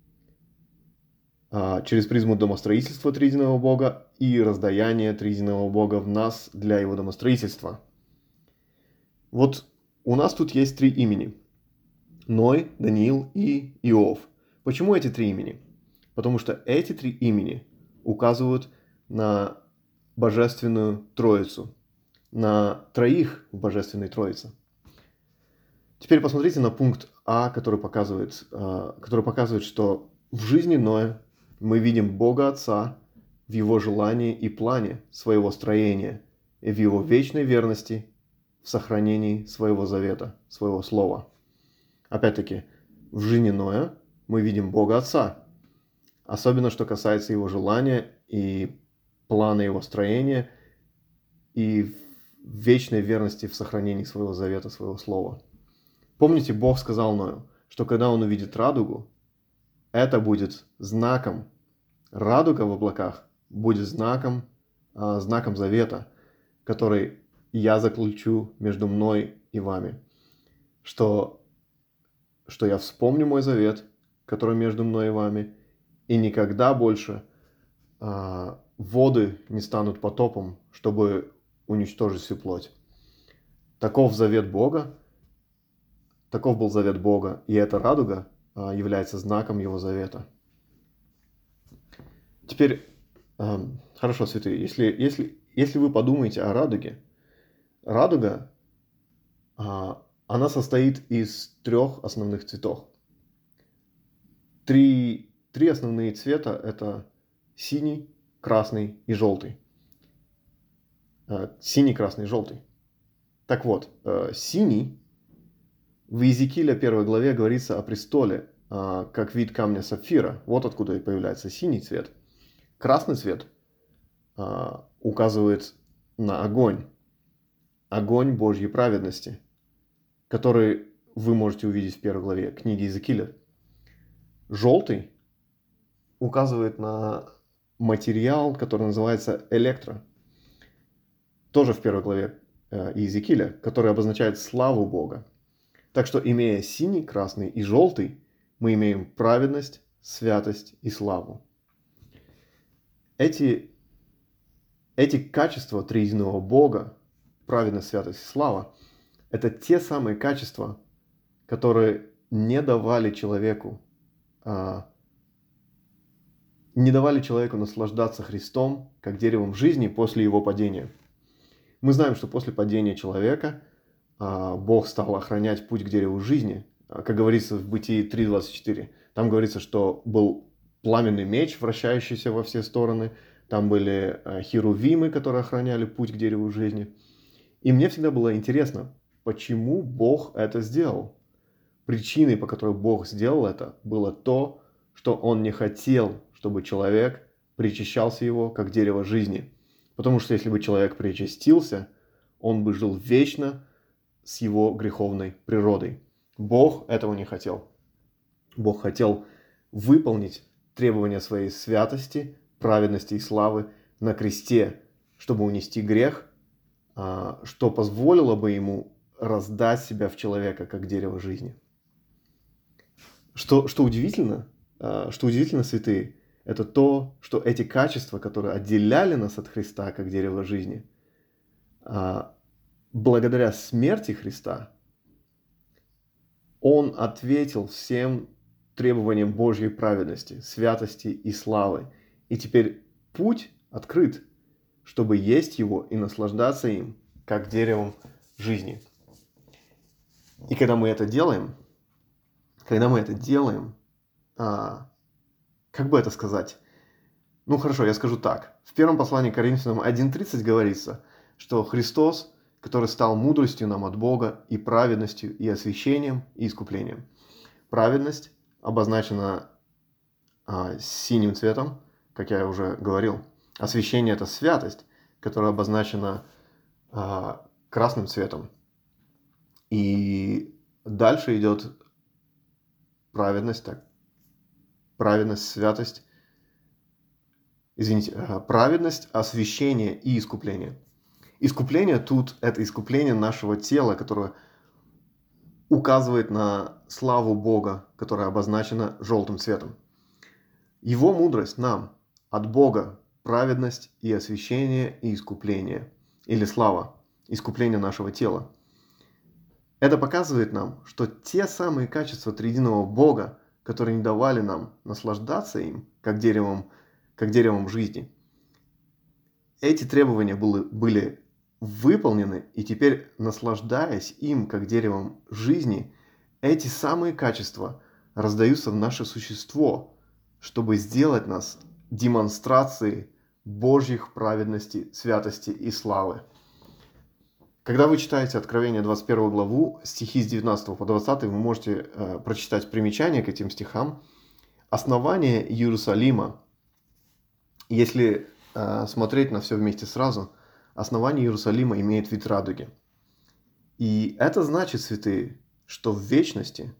S1: а, через призму домостроительства триединого Бога и раздаяния триединого Бога в нас для его домостроительства. Вот у нас тут есть три имени. Ной, Даниил и Иов. Почему эти три имени? Потому что эти три имени указывают на Божественную Троицу, на троих в Божественной Троице. Теперь посмотрите на пункт А, который показывает, который показывает, что в жизни Ноя мы видим Бога Отца в в Его желании и плане своего строения, и в Его вечной верности в сохранении своего завета, своего слова. Опять-таки, в жизни Ноя мы видим Бога Отца, особенно что касается Его желания и плана Его строения, и в вечной верности в сохранении своего завета, своего слова. Помните, Бог сказал Ною, что когда он увидит радугу, это будет знаком, радуга в облаках будет знаком, а, знаком завета, который я заключу между мной и вами, что, что я вспомню мой завет, который между мной и вами, и никогда больше а, воды не станут потопом, чтобы уничтожить всю плоть. Таков завет Бога, таков был завет Бога, и эта радуга а, является знаком Его завета. Теперь, а, хорошо, святые, если, если, если вы подумаете о радуге, радуга, а, она состоит из трех основных цветов. Три, три основные цвета – это синий, красный и желтый. Синий, красный, желтый. Так вот, синий, в Иезекииля первой главе говорится о престоле, как вид камня сапфира. Вот откуда и появляется синий цвет. Красный цвет указывает на огонь. Огонь Божьей праведности, который вы можете увидеть в первой главе книги Иезекииля. Желтый указывает на материал, который называется электро. Тоже в первой главе Иезекииля, который обозначает славу Бога. Так что, имея синий, красный и желтый, мы имеем праведность, святость и славу. Эти, эти качества триединого Бога, праведность, святость и слава, это те самые качества, которые не давали человеку, а, не давали человеку наслаждаться Христом, как деревом жизни после его падения. Мы знаем, что после падения человека а, Бог стал охранять путь к дереву жизни. Как говорится в Бытии три двадцать четыре. Там говорится, что был пламенный меч, вращающийся во все стороны. Там были а, херувимы, которые охраняли путь к дереву жизни. И мне всегда было интересно, почему Бог это сделал. Причиной, по которой Бог сделал это, было то, что Он не хотел, чтобы человек причащался Его, как дерево жизни. Потому что если бы человек причастился, он бы жил вечно с его греховной природой. Бог этого не хотел. Бог хотел выполнить требования своей святости, праведности и славы на кресте, чтобы унести грех, что позволило бы ему раздать себя в человека, как дерево жизни. Что, что удивительно, что удивительно, святые, это то, что эти качества, которые отделяли нас от Христа, как дерево жизни, благодаря смерти Христа, Он ответил всем требованиям Божьей праведности, святости и славы. И теперь путь открыт, чтобы есть Его и наслаждаться им, как деревом жизни. И когда мы это делаем, когда мы это делаем, как бы это сказать? Ну хорошо, я скажу так. В первом послании к Коринфянам один тридцать говорится, что Христос, который стал мудростью нам от Бога и праведностью, и освящением, и искуплением. Праведность обозначена а, синим цветом, как я уже говорил. Освящение – это святость, которая обозначена а, красным цветом. И дальше идет праведность, так, праведность, святость, извините, праведность, освящение и искупление. Искупление тут – это искупление нашего тела, которое указывает на славу Бога, которая обозначена желтым цветом. Его мудрость нам от Бога – праведность и освящение и искупление, или слава, искупление нашего тела. Это показывает нам, что те самые качества триединого Бога, которые не давали нам наслаждаться им, как деревом, как деревом жизни, эти требования были, были выполнены, и теперь, наслаждаясь им, как деревом жизни, эти самые качества раздаются в наше существо, чтобы сделать нас демонстрацией Божьих праведности, святости и славы. Когда вы читаете Откровение двадцать первую главу, стихи с девятнадцатого по двадцатый, вы можете э, прочитать примечания к этим стихам. Основание Иерусалима, если э, смотреть на все вместе сразу, основание Иерусалима имеет вид радуги. И это значит, святые, что в вечности,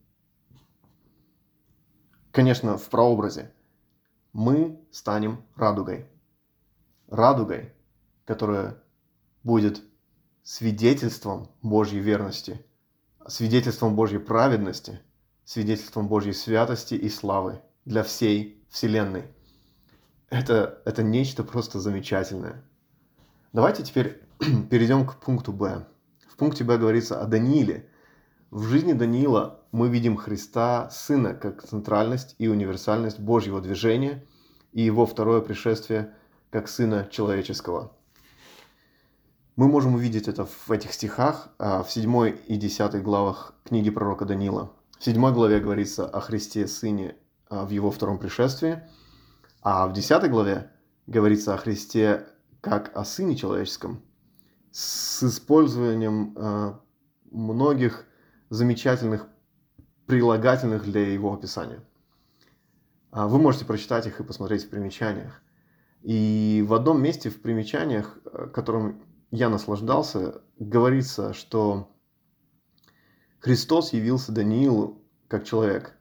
S1: конечно, в прообразе, мы станем радугой. Радугой, которая будет свидетельством Божьей верности, свидетельством Божьей праведности, свидетельством Божьей святости и славы для всей Вселенной. Это, это нечто просто замечательное. Давайте теперь перейдем к пункту Б. В пункте Б говорится о Данииле. В жизни Даниила мы видим Христа, Сына, как центральность и универсальность Божьего движения и Его второе пришествие как Сына Человеческого. Мы можем увидеть это в этих стихах, в седьмой и десятой главах книги пророка Даниила. В седьмой главе говорится о Христе Сыне в Его втором пришествии, а в десятой главе говорится о Христе как о Сыне Человеческом, с использованием многих замечательных прилагательных для его описания. Вы можете прочитать их и посмотреть в примечаниях. И в одном месте в примечаниях, которым я наслаждался, говорится, что Христос явился Даниилу как человек.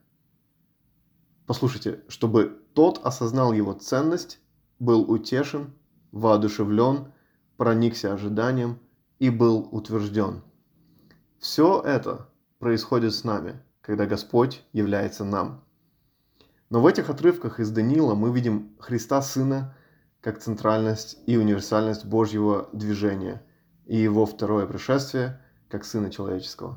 S1: Послушайте, чтобы тот осознал его ценность, был утешен, воодушевлен, проникся ожиданием и был утвержден. Все это происходит с нами, когда Господь является нам. Но в этих отрывках из Даниила мы видим Христа Сына как центральность и универсальность Божьего движения и Его второе пришествие как Сына Человеческого.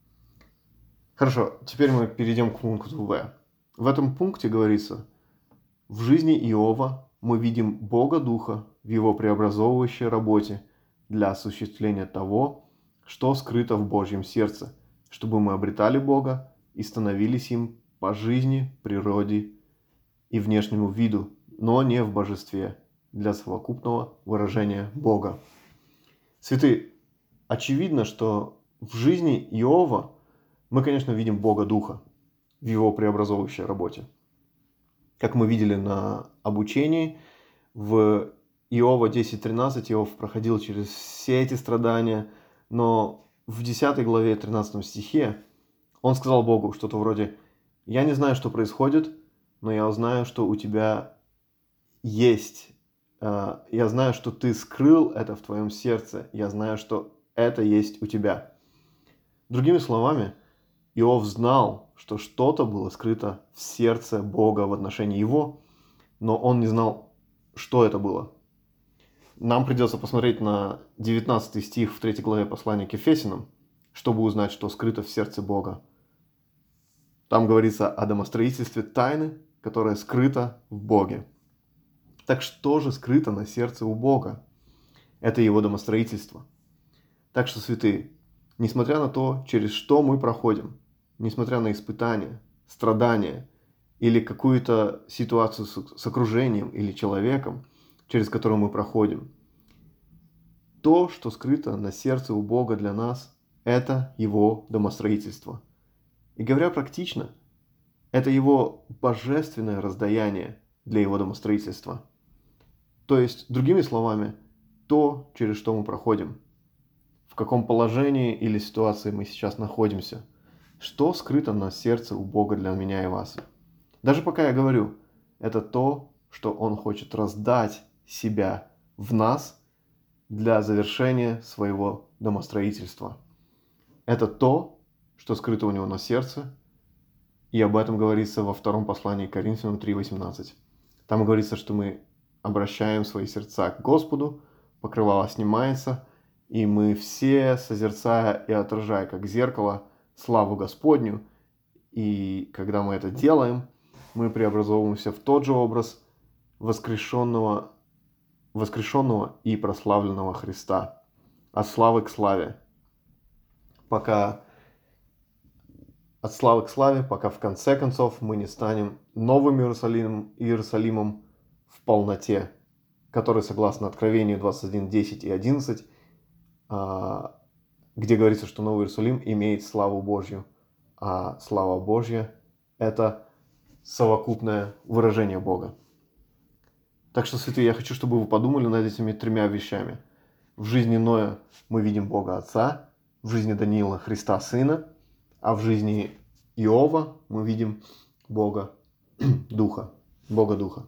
S1: Хорошо, теперь мы перейдем к пункту В. В этом пункте говорится: в жизни Иова мы видим Бога Духа в Его преобразовывающей работе для осуществления того, что скрыто в Божьем сердце, чтобы мы обретали Бога и становились им по жизни, природе и внешнему виду, но не в божестве, для совокупного выражения Бога. Святые, очевидно, что в жизни Иова мы, конечно, видим Бога Духа в Его преобразовывающей работе. Как мы видели на обучении, в Иова десять тринадцать Иов проходил через все эти страдания, но в десятой главе тринадцатом стихе он сказал Богу что-то вроде: «Я не знаю, что происходит, но я знаю, что у тебя есть. Я знаю, что ты скрыл это в твоем сердце. Я знаю, что это есть у тебя». Другими словами, Иов знал, что что-то было скрыто в сердце Бога в отношении его, но он не знал, что это было. Нам придется посмотреть на девятнадцатый стих в третьей главе послания к Ефесянам, чтобы узнать, что скрыто в сердце Бога. Там говорится о домостроительстве тайны, которая скрыта в Боге. Так что же скрыто на сердце у Бога? Это Его домостроительство. Так что, святые, несмотря на то, через что мы проходим, несмотря на испытания, страдания или какую-то ситуацию с окружением или человеком, через которую мы проходим, то, что скрыто на сердце у Бога для нас, это Его домостроительство. И говоря практично, это Его божественное раздаяние для Его домостроительства. То есть, другими словами, то, через что мы проходим, в каком положении или ситуации мы сейчас находимся, что скрыто на сердце у Бога для меня и вас. Даже пока я говорю, это то, что Он хочет раздать себя в нас для завершения своего домостроительства. Это то, что скрыто у Него на сердце, и об этом говорится во втором послании к Коринфянам три восемнадцать. Там говорится, что мы обращаем свои сердца к Господу, покрывало снимается, и мы все, созерцая и отражая, как зеркало, славу Господню, и когда мы это делаем, мы преобразовываемся в тот же образ воскрешенного, воскрешенного и прославленного Христа, от славы к славе, пока от славы к славе, пока в конце концов мы не станем новым Иерусалимом, Иерусалимом в полноте, который, согласно Откровению двадцать один, десять и одиннадцать, где говорится, что Новый Иерусалим имеет славу Божью, а слава Божья – это совокупное выражение Бога. Так что, святые, я хочу, чтобы вы подумали над этими тремя вещами. В жизни Ноя мы видим Бога Отца, в жизни Даниила Христа Сына, а в жизни Иова мы видим Бога Духа, Бога Духа.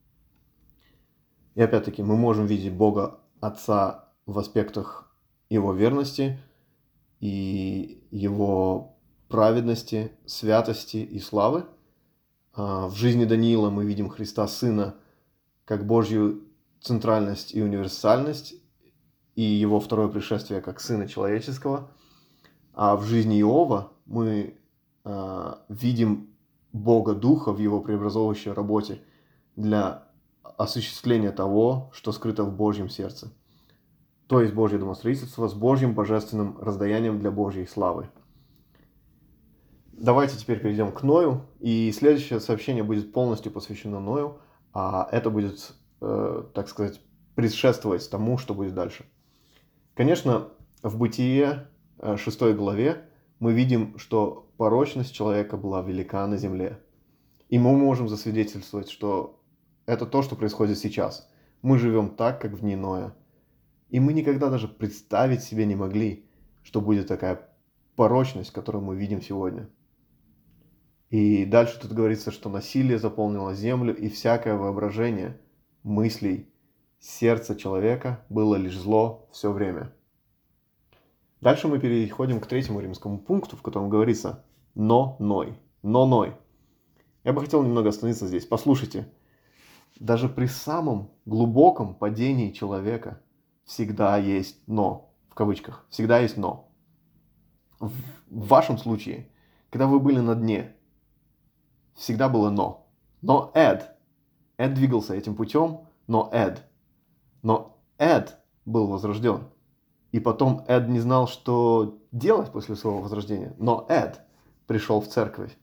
S1: И опять-таки мы можем видеть Бога Отца в аспектах Его верности и Его праведности, святости и славы. В жизни Даниила мы видим Христа Сына как Божью центральность и универсальность, и Его второе пришествие как Сына Человеческого. А в жизни Иова мы э, видим Бога Духа в Его преобразовывающей работе для осуществления того, что скрыто в Божьем сердце. То есть Божье домостроительство с Божьим божественным раздаянием для Божьей славы. Давайте теперь перейдем к Ною, и следующее сообщение будет полностью посвящено Ною, а это будет, э, так сказать, предшествовать тому, что будет дальше. Конечно, в Бытие шестой главе мы видим, что порочность человека была велика на земле. И мы можем засвидетельствовать, что это то, что происходит сейчас. Мы живем так, как в дни Ноя. И мы никогда даже представить себе не могли, что будет такая порочность, которую мы видим сегодня. И дальше тут говорится, что насилие заполнило землю, и всякое воображение мыслей сердца человека было лишь зло все время. Дальше мы переходим к третьему римскому пункту, в котором говорится «но Ной». «Но Ной». Я бы хотел немного остановиться здесь. Послушайте, даже при самом глубоком падении человека всегда есть «но», в кавычках, всегда есть «но». В вашем случае, когда вы были на дне, всегда было «но». Но Эд, Эд двигался этим путем, но Эд, но Эд был возрожден. И потом Эд не знал, что делать после своего возрождения. Но Эд пришел в церковь.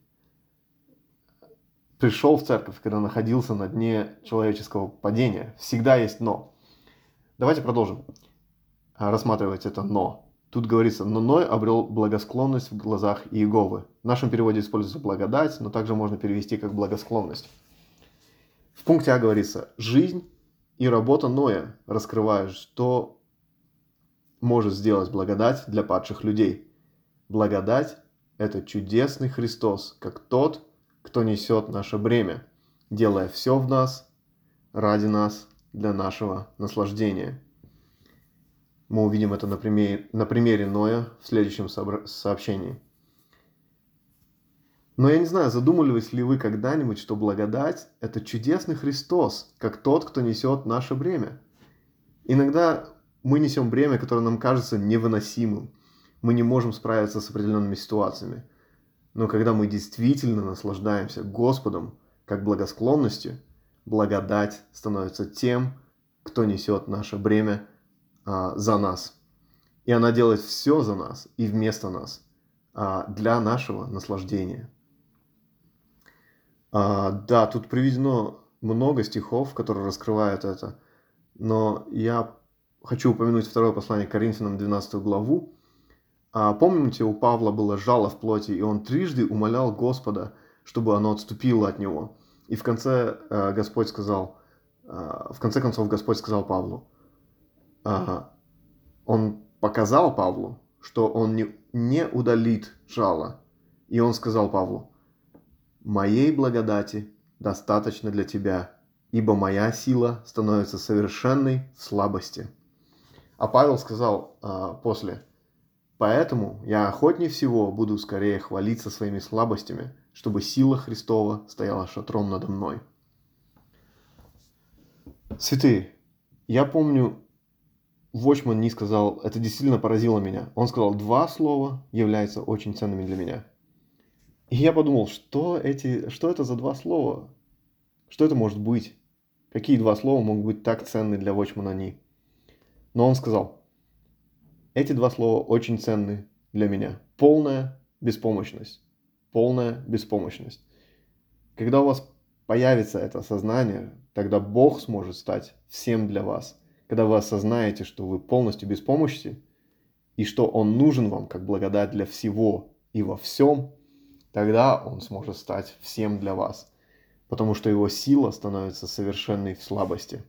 S1: Пришел в церковь, когда находился на дне человеческого падения. Всегда есть «но». Давайте продолжим рассматривать это «но». Тут говорится, но Ной обрел благосклонность в глазах Иеговы. В нашем переводе используется благодать, но также можно перевести как благосклонность. В пункте А говорится, жизнь и работа Ноя раскрывают, что может сделать благодать для падших людей. Благодать – это чудесный Христос, как тот, кто несет наше бремя, делая все в нас, ради нас, для нашего наслаждения. Мы увидим это на примере, на примере Ноя в следующем сообщении. Но я не знаю, задумывались ли вы когда-нибудь, что благодать – это чудесный Христос, как тот, кто несет наше бремя. Иногда мы несем бремя, которое нам кажется невыносимым. Мы не можем справиться с определенными ситуациями. Но когда мы действительно наслаждаемся Господом, как благосклонностью, благодать становится тем, кто несет наше бремя а, за нас. И она делает все за нас и вместо нас а, для нашего наслаждения. А, да, тут приведено много стихов, которые раскрывают это. Но я хочу упомянуть второе послание к Коринфянам, двенадцатую главу. А, помните, у Павла было жало в плоти, и он трижды умолял Господа, чтобы оно отступило от него. И в конце а, Господь сказал, а, в конце концов Господь сказал Павлу, а, он показал Павлу, что он не, не удалит жало. И он сказал Павлу, «Моей благодати достаточно для тебя, ибо моя сила становится совершенной в слабости». А Павел сказал а, после, «Поэтому я охотнее всего буду скорее хвалиться своими слабостями, чтобы сила Христова стояла шатром надо мной». Святые, я помню, Watchman Nee сказал, это действительно поразило меня. Он сказал, два слова являются очень ценными для меня. И я подумал, что, эти, что это за два слова? Что это может быть? Какие два слова могут быть так ценны для Watchman Nee? Но он сказал, эти два слова очень ценны для меня. Полная беспомощность. Полная беспомощность. Когда у вас появится это осознание, тогда Бог сможет стать всем для вас. Когда вы осознаете, что вы полностью без помощи, и что Он нужен вам как благодать для всего и во всем, тогда Он сможет стать всем для вас, потому что Его сила становится совершенной в слабости.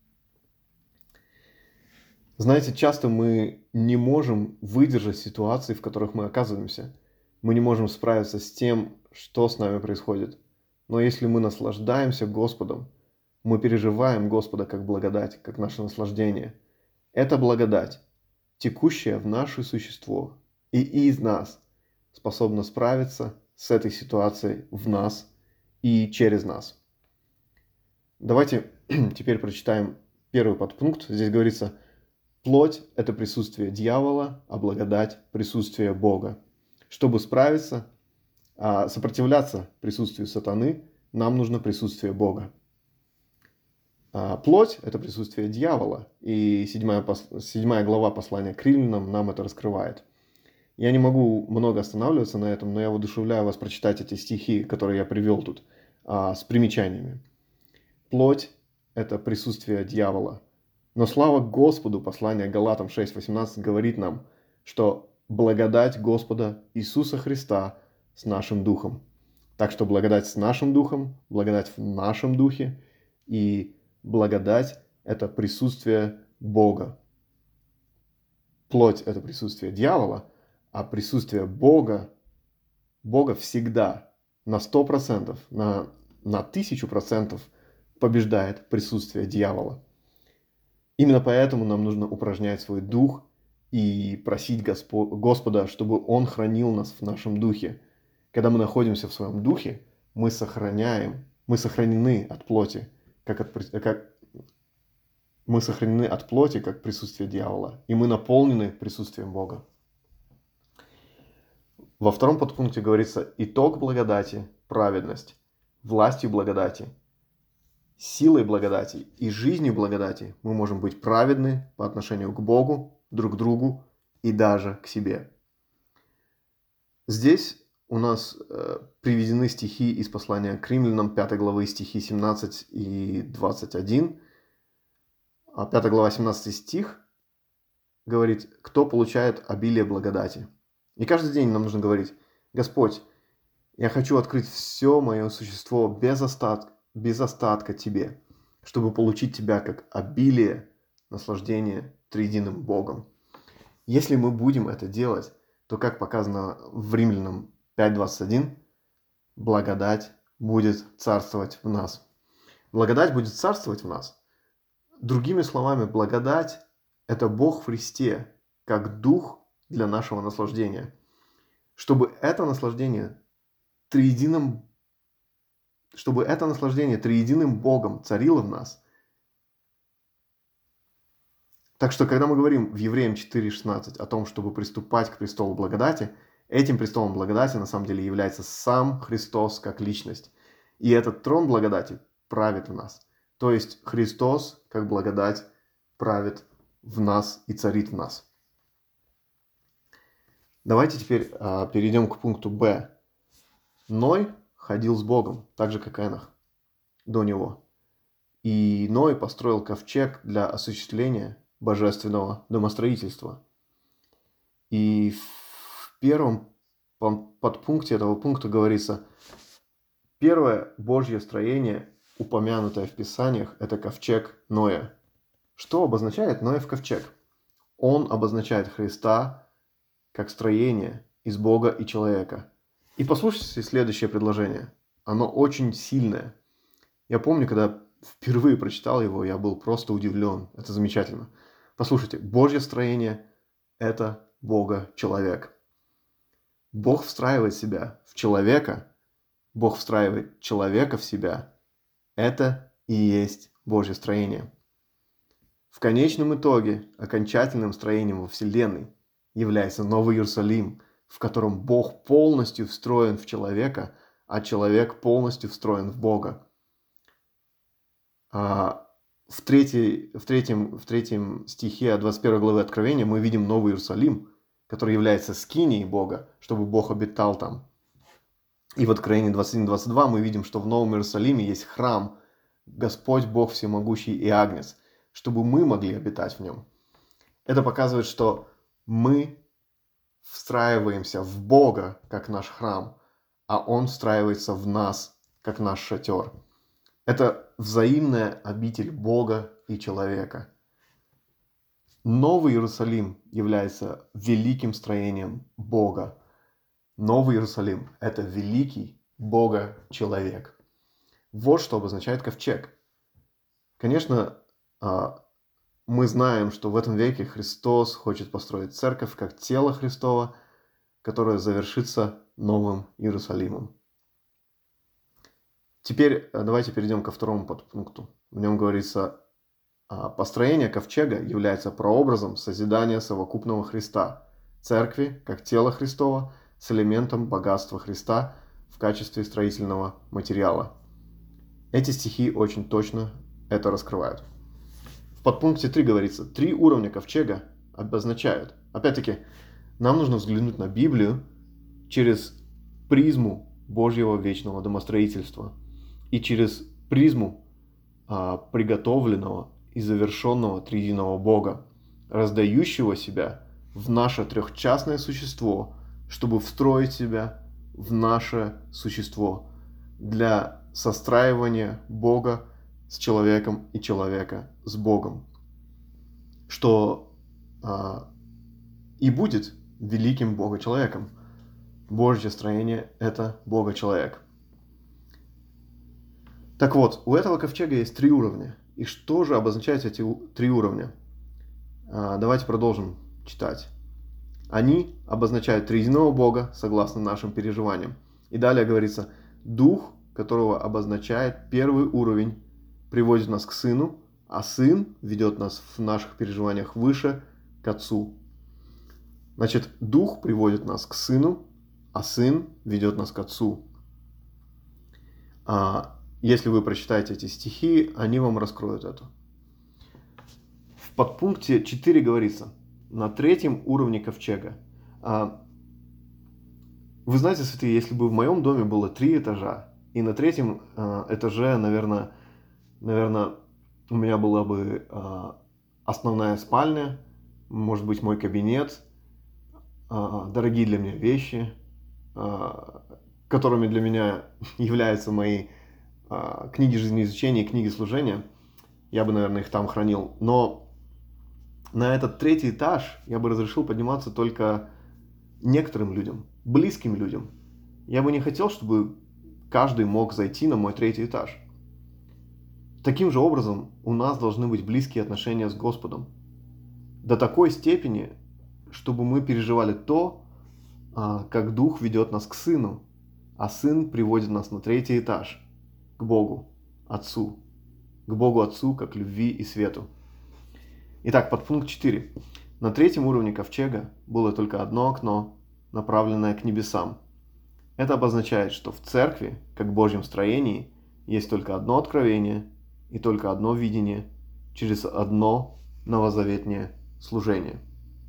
S1: Знаете, часто мы не можем выдержать ситуации, в которых мы оказываемся. Мы не можем справиться с тем, что с нами происходит. Но если мы наслаждаемся Господом, мы переживаем Господа как благодать, как наше наслаждение. Это благодать, текущая в наше существо и из нас, способна справиться с этой ситуацией в нас и через нас. Давайте теперь прочитаем первый подпункт. Здесь говорится: плоть – это присутствие дьявола, а благодать – присутствие Бога. Чтобы справиться, сопротивляться присутствию сатаны, нам нужно присутствие Бога. Плоть – это присутствие дьявола, и седьмая, седьмая глава послания к Римлянам нам это раскрывает. Я не могу много останавливаться на этом, но я воодушевляю вас прочитать эти стихи, которые я привел тут, с примечаниями. Плоть – это присутствие дьявола. Но слава Господу, послание Галатам шесть восемнадцать говорит нам, что благодать Господа Иисуса Христа с нашим духом. Так что благодать с нашим духом, благодать в нашем духе, и благодать – это присутствие Бога. Плоть – это присутствие дьявола, а присутствие Бога, Бога всегда на сто процентов, на, на тысячу процентов побеждает присутствие дьявола. Именно поэтому нам нужно упражнять свой дух и просить Госпо- Господа, чтобы Он хранил нас в нашем духе. Когда мы находимся в своем духе, мы сохраняем, мы сохранены от плоти, как от, как, мы сохранены от плоти, как присутствие дьявола, и мы наполнены присутствием Бога. Во втором подпункте говорится: итог благодати – праведность, властью благодати, силой благодати и жизнью благодати мы можем быть праведны по отношению к Богу, друг к другу и даже к себе. Здесь у нас э, приведены стихи из послания к Римлянам, пятой главы, стихи семнадцать и двадцать один. А пятая глава, семнадцатый стих говорит: кто получает обилие благодати. И каждый день нам нужно говорить: Господь, я хочу открыть все мое существо без остатка, без остатка Тебе, чтобы получить Тебя как обилие наслаждения триединым Богом. Если мы будем это делать, то, как показано в Римлянам пять двадцать один, благодать будет царствовать в нас. Благодать будет царствовать в нас. Другими словами, благодать – это Бог в Христе, как Дух для нашего наслаждения. Чтобы это наслаждение триединым чтобы это наслаждение триединым Богом царило в нас. Так что, когда мы говорим в Евреям четыре шестнадцать о том, чтобы приступать к престолу благодати, этим престолом благодати на самом деле является сам Христос как личность. И этот трон благодати правит в нас. То есть Христос как благодать правит в нас и царит в нас. Давайте теперь а, перейдем к пункту Б. Ной ходил с Богом, так же, как Энох, до него. И Ной построил ковчег для осуществления божественного домостроительства. И в первом подпункте этого пункта говорится: первое Божье строение, упомянутое в Писаниях, это ковчег Ноя. Что обозначает Ноев ковчег? Он обозначает Христа как строение из Бога и человека. И послушайте следующее предложение. Оно очень сильное. Я помню, когда впервые прочитал его, я был просто удивлен. Это замечательно. Послушайте, Божье строение – это Бога-человек. Бог встраивает себя в человека, Бог встраивает человека в себя. Это и есть Божье строение. В конечном итоге, окончательным строением во Вселенной является Новый Иерусалим, в котором Бог полностью встроен в человека, а человек полностью встроен в Бога. А в, третьей, в, третьем, в третьем стихе двадцать первой главы Откровения мы видим Новый Иерусалим, который является скинией Бога, чтобы Бог обитал там. И в Откровении двадцать один двадцать два мы видим, что в Новом Иерусалиме есть храм, Господь Бог Всемогущий и Агнец, чтобы мы могли обитать в нем. Это показывает, что мы встраиваемся в Бога, как наш храм, а Он встраивается в нас, как наш шатер. Это взаимная обитель Бога и человека. Новый Иерусалим является великим строением Бога. Новый Иерусалим – это великий Бога-человек. Вот что обозначает ковчег. Конечно, мы знаем, что в этом веке Христос хочет построить церковь как тело Христово, которое завершится Новым Иерусалимом. Теперь давайте перейдем ко второму подпункту. В нем говорится, построение ковчега является прообразом созидания совокупного Христа, церкви как тело Христова с элементом богатства Христа в качестве строительного материала. Эти стихи очень точно это раскрывают. В подпункте три говорится, три уровня ковчега обозначают. Опять-таки, нам нужно взглянуть на Библию через призму Божьего вечного домостроительства и через призму а, приготовленного и завершенного триединого Бога, раздающего себя в наше трехчастное существо, чтобы встроить себя в наше существо для состраивания Бога с человеком и человека с Богом, что а, и будет великим Бога-человеком. Божье строение – это Бога-человек. Так вот, у этого ковчега есть три уровня. И что же обозначают эти три уровня? А, давайте продолжим читать. Они обозначают триединого Бога, согласно нашим переживаниям. И далее говорится, Дух, которого обозначает первый уровень, приводит нас к Сыну, а Сын ведет нас в наших переживаниях выше к Отцу. Значит, Дух приводит нас к Сыну, а Сын ведет нас к Отцу. А если вы прочитаете эти стихи, они вам раскроют это. В подпункте четыре говорится, на третьем уровне ковчега. А, вы знаете, святые, если бы в моем доме было три этажа, и на третьем а, этаже, наверное, наверное, у меня была бы а, основная спальня, может быть, мой кабинет, а, дорогие для меня вещи, а, которыми для меня являются мои а, книги жизнеизучения и книги служения. Я бы, наверное, их там хранил. Но на этот третий этаж я бы разрешил подниматься только некоторым людям, близким людям. Я бы не хотел, чтобы каждый мог зайти на мой третий этаж. Таким же образом, у нас должны быть близкие отношения с Господом. До такой степени, чтобы мы переживали то, как Дух ведет нас к Сыну, а Сын приводит нас на третий этаж, к Богу, Отцу. К Богу Отцу, как любви и свету. Итак, подпункт четыре. На третьем уровне ковчега было только одно окно, направленное к небесам. Это обозначает, что в церкви, как в Божьем строении, есть только одно откровение и только одно видение через одно новозаветнее служение.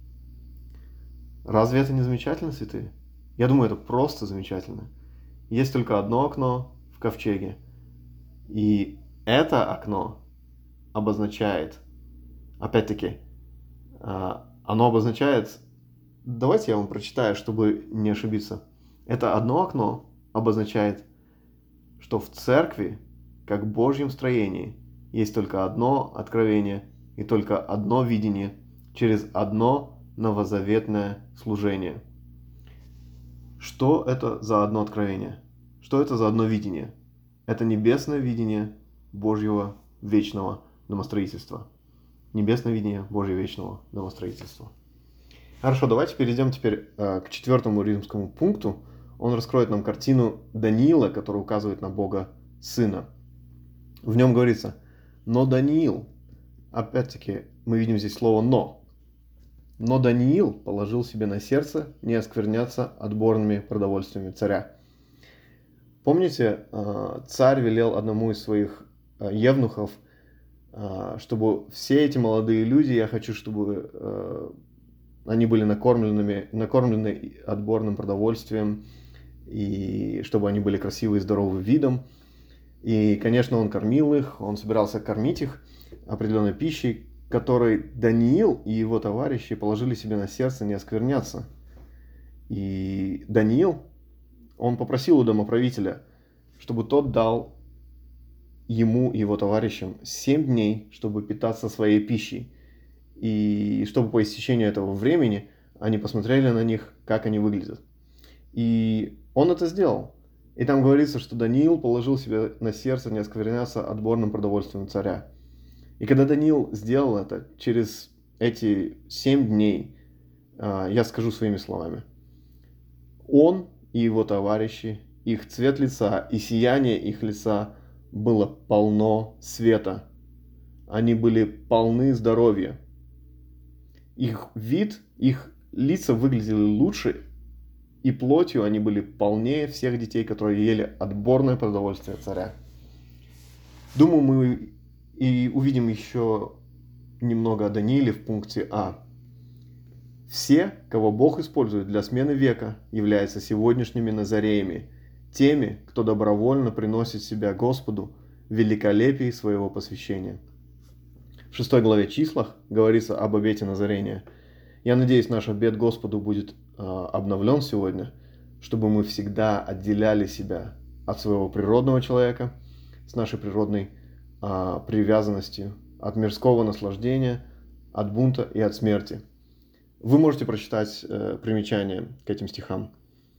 S1: Разве это не замечательно, святые? Я думаю, это просто замечательно. Есть только одно окно в ковчеге, и это окно обозначает, опять-таки, оно обозначает, давайте я вам прочитаю, чтобы не ошибиться. Это одно окно обозначает, что в церкви, как в Божьем строении, есть только одно откровение и только одно видение через одно новозаветное служение. Что это за одно откровение? Что это за одно видение? Это небесное видение Божьего вечного домостроительства. Небесное видение Божьего вечного домостроительства. Хорошо, давайте перейдем теперь э, к четвертому римскому пункту. Он раскроет нам картину Даниила, которая указывает на Бога Сына. В нем говорится, но Даниил, опять-таки мы видим здесь слово «но». Но Даниил положил себе на сердце не оскверняться отборными продовольствиями царя. Помните, царь велел одному из своих евнухов, чтобы все эти молодые люди, я хочу, чтобы они были накормленными, накормлены отборным продовольствием, и чтобы они были красивы и здоровы видом. И, конечно, он кормил их, он собирался кормить их определенной пищей, которой Даниил и его товарищи положили себе на сердце не оскверняться. И Даниил, он попросил у домоправителя, чтобы тот дал ему и его товарищам семь дней, чтобы питаться своей пищей. И чтобы по истечению этого времени они посмотрели на них, как они выглядят. И он это сделал. И там говорится, что Даниил положил себе на сердце не оскверняться отборным продовольствием царя. И когда Даниил сделал это, через эти семь дней, я скажу своими словами, он и его товарищи, их цвет лица и сияние их лица было полно света. Они были полны здоровья. Их вид, их лица выглядели лучше, и плотью они были полнее всех детей, которые ели отборное продовольствие царя. Думаю, мы и увидим еще немного о Данииле в пункте А. Все, кого Бог использует для смены века, являются сегодняшними назареями, теми, кто добровольно приносит себя Господу в великолепии своего посвящения. В шестой главе Числах говорится об обете назарения. Я надеюсь, наш обет Господу будет э, обновлен сегодня, чтобы мы всегда отделяли себя от своего природного человека, с нашей природной э, привязанностью, от мирского наслаждения, от бунта и от смерти. Вы можете прочитать э, примечание к этим стихам.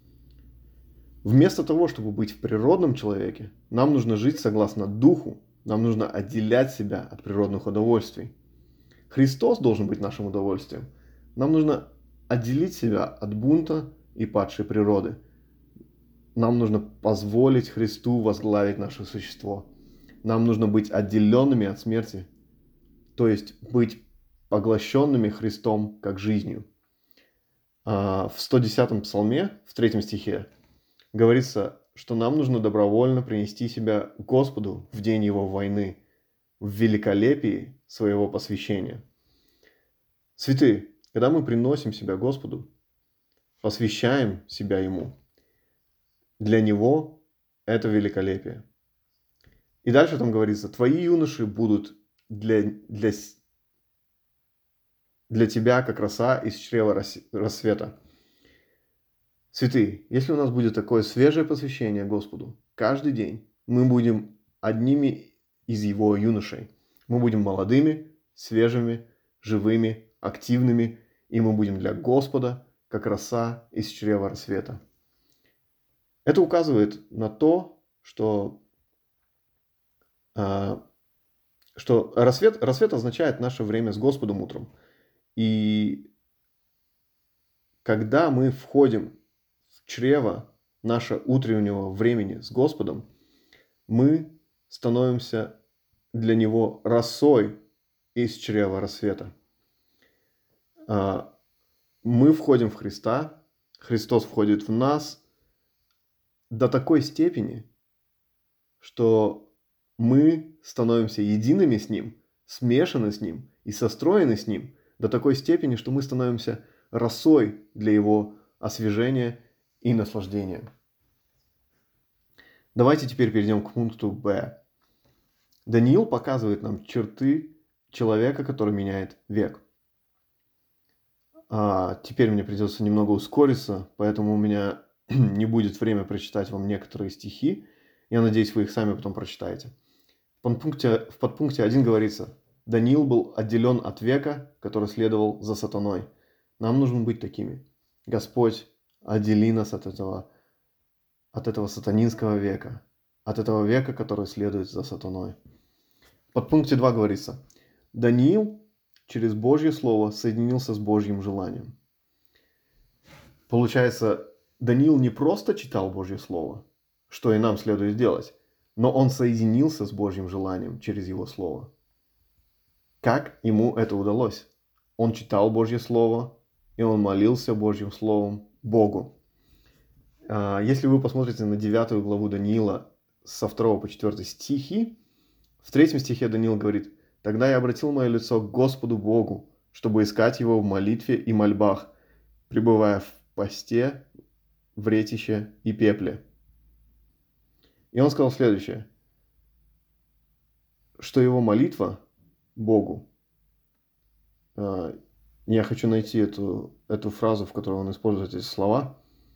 S1: Вместо того, чтобы быть в природном человеке, нам нужно жить согласно Духу, нам нужно отделять себя от природных удовольствий. Христос должен быть нашим удовольствием. Нам нужно отделить себя от бунта и падшей природы. Нам нужно позволить Христу возглавить наше существо. Нам нужно быть отделенными от смерти, то есть быть поглощенными Христом как жизнью. В сто десятом псалме, в третьем стихе, говорится, что нам нужно добровольно принести себя Господу в день Его войны, в великолепии своего посвящения. Святые, когда мы приносим себя Господу, посвящаем себя Ему, для Него это великолепие. И дальше там говорится, твои юноши будут для, для, для тебя, как роса из чрева рассвета. Святые, если у нас будет такое свежее посвящение Господу каждый день, мы будем одними из Его юношей. Мы будем молодыми, свежими, живыми, активными, и мы будем для Господа, как роса из чрева рассвета. Это указывает на то, что, э, что рассвет, рассвет означает наше время с Господом утром. И когда мы входим в чрево нашего утреннего времени с Господом, мы становимся для Него росой из чрева рассвета. Мы входим в Христа, Христос входит в нас до такой степени, что мы становимся едиными с Ним, смешаны с Ним и состроены с Ним до такой степени, что мы становимся росой для Его освежения и наслаждения. Давайте теперь перейдем к пункту Б. Даниил показывает нам черты человека, который меняет век. А теперь мне придется немного ускориться, поэтому у меня не будет времени прочитать вам некоторые стихи. Я надеюсь, вы их сами потом прочитаете. В подпункте, в подпункте один говорится: Даниил был отделен от века, который следовал за сатаной. Нам нужно быть такими. Господь, отдели нас от этого, от этого сатанинского века, от этого века, который следует за сатаной. В подпункте два говорится: Даниил через Божье Слово соединился с Божьим желанием. Получается, Даниил не просто читал Божье Слово, что и нам следует делать, но он соединился с Божьим желанием через Его Слово. Как ему это удалось? Он читал Божье Слово, и он молился Божьим Словом Богу. Если вы посмотрите на девятую главу Даниила со второго по четвёртый стихи, в третьем стихе Даниил говорит: «Тогда я обратил мое лицо к Господу Богу, чтобы искать Его в молитве и мольбах, пребывая в посте вретище и пепле. И он сказал следующее, что его молитва Богу, я хочу найти эту, эту фразу, в которой он использует эти слова.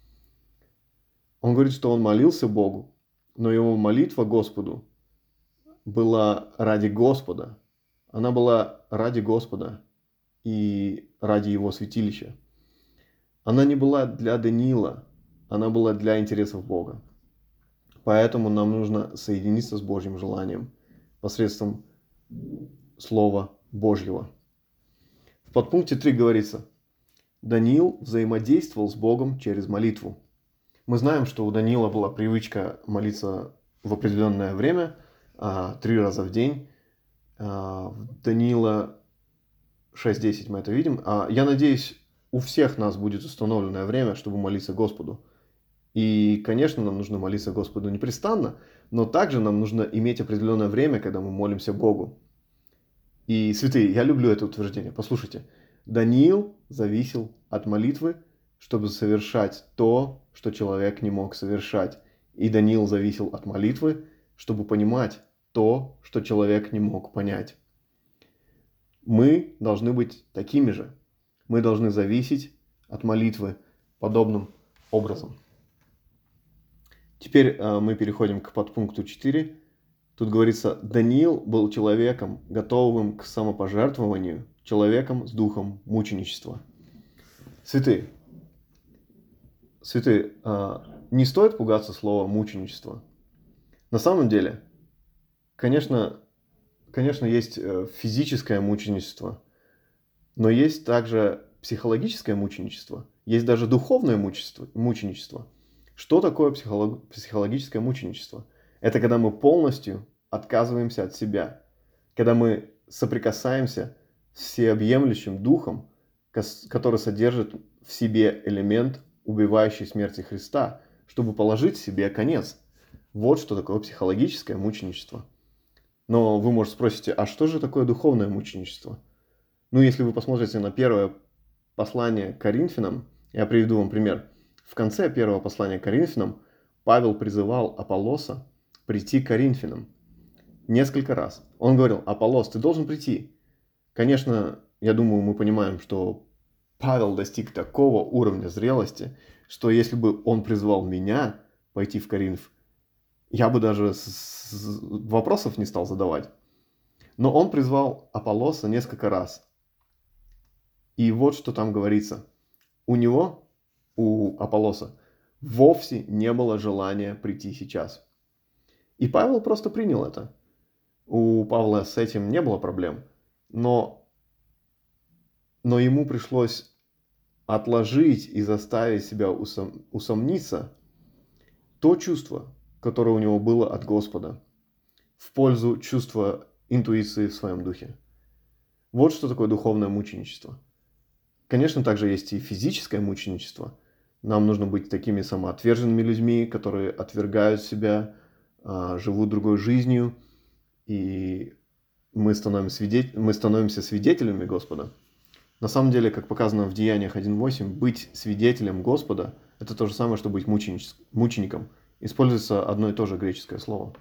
S1: Он говорит, что он молился Богу, но его молитва Господу была ради Господа. Она была ради Господа и ради его святилища. Она не была для Даниила, она была для интересов Бога. Поэтому нам нужно соединиться с Божьим желанием посредством Слова Божьего. В подпункте три говорится, Даниил взаимодействовал с Богом через молитву. Мы знаем, что у Даниила была привычка молиться в определенное время, три раза в день. В Даниила шесть десять мы это видим. Я надеюсь, у всех нас будет установленное время, чтобы молиться Господу. И, конечно, нам нужно молиться Господу непрестанно, но также нам нужно иметь определенное время, когда мы молимся Богу. И, святые, я люблю это утверждение. Послушайте, Даниил зависел от молитвы, чтобы совершать то, что человек не мог совершать. И Даниил зависел от молитвы, чтобы понимать то, что человек не мог понять. Мы должны быть такими же. Мы должны зависеть от молитвы подобным образом. Теперь э, мы переходим к подпункту четыре. Тут говорится, Даниил был человеком, готовым к самопожертвованию, человеком с духом мученичества. Святые, святые, э, не стоит пугаться слова мученичество. На самом деле, конечно, конечно, есть физическое мученичество, но есть также психологическое мученичество, есть даже духовное мученичество. мученичество. Что такое психолог, психологическое мученичество? Это когда мы полностью отказываемся от себя, когда мы соприкасаемся с всеобъемлющим духом, который содержит в себе элемент убивающей смерти Христа, чтобы положить себе конец. Вот что такое психологическое мученичество. Но вы, может, спросите, а что же такое духовное мученичество? Ну, если вы посмотрите на первое послание к Коринфянам, я приведу вам пример. В конце первого послания к Коринфянам Павел призывал Аполлоса прийти к Коринфянам несколько раз. Он говорил, Аполлос, ты должен прийти. Конечно, я думаю, мы понимаем, что Павел достиг такого уровня зрелости, что если бы он призвал меня пойти в Коринф, я бы даже с- с- вопросов не стал задавать. Но он призвал Аполлоса несколько раз. И вот что там говорится. У него, у Аполлоса, вовсе не было желания прийти сейчас. И Павел просто принял это. У Павла с этим не было проблем. Но, но ему пришлось отложить и заставить себя усом, усомниться то чувство, которое у него было от Господа, в пользу чувства интуиции в своем духе. Вот что такое духовное мученичество. Конечно, также есть и физическое мученичество. Нам нужно быть такими самоотверженными людьми, которые отвергают себя, живут другой жизнью, и мы становимся, свидетель... мы становимся свидетелями Господа. На самом деле, как показано в Деяниях один восемь, быть свидетелем Господа – это то же самое, что быть мученич... мучеником. Используется одно и то же греческое слово.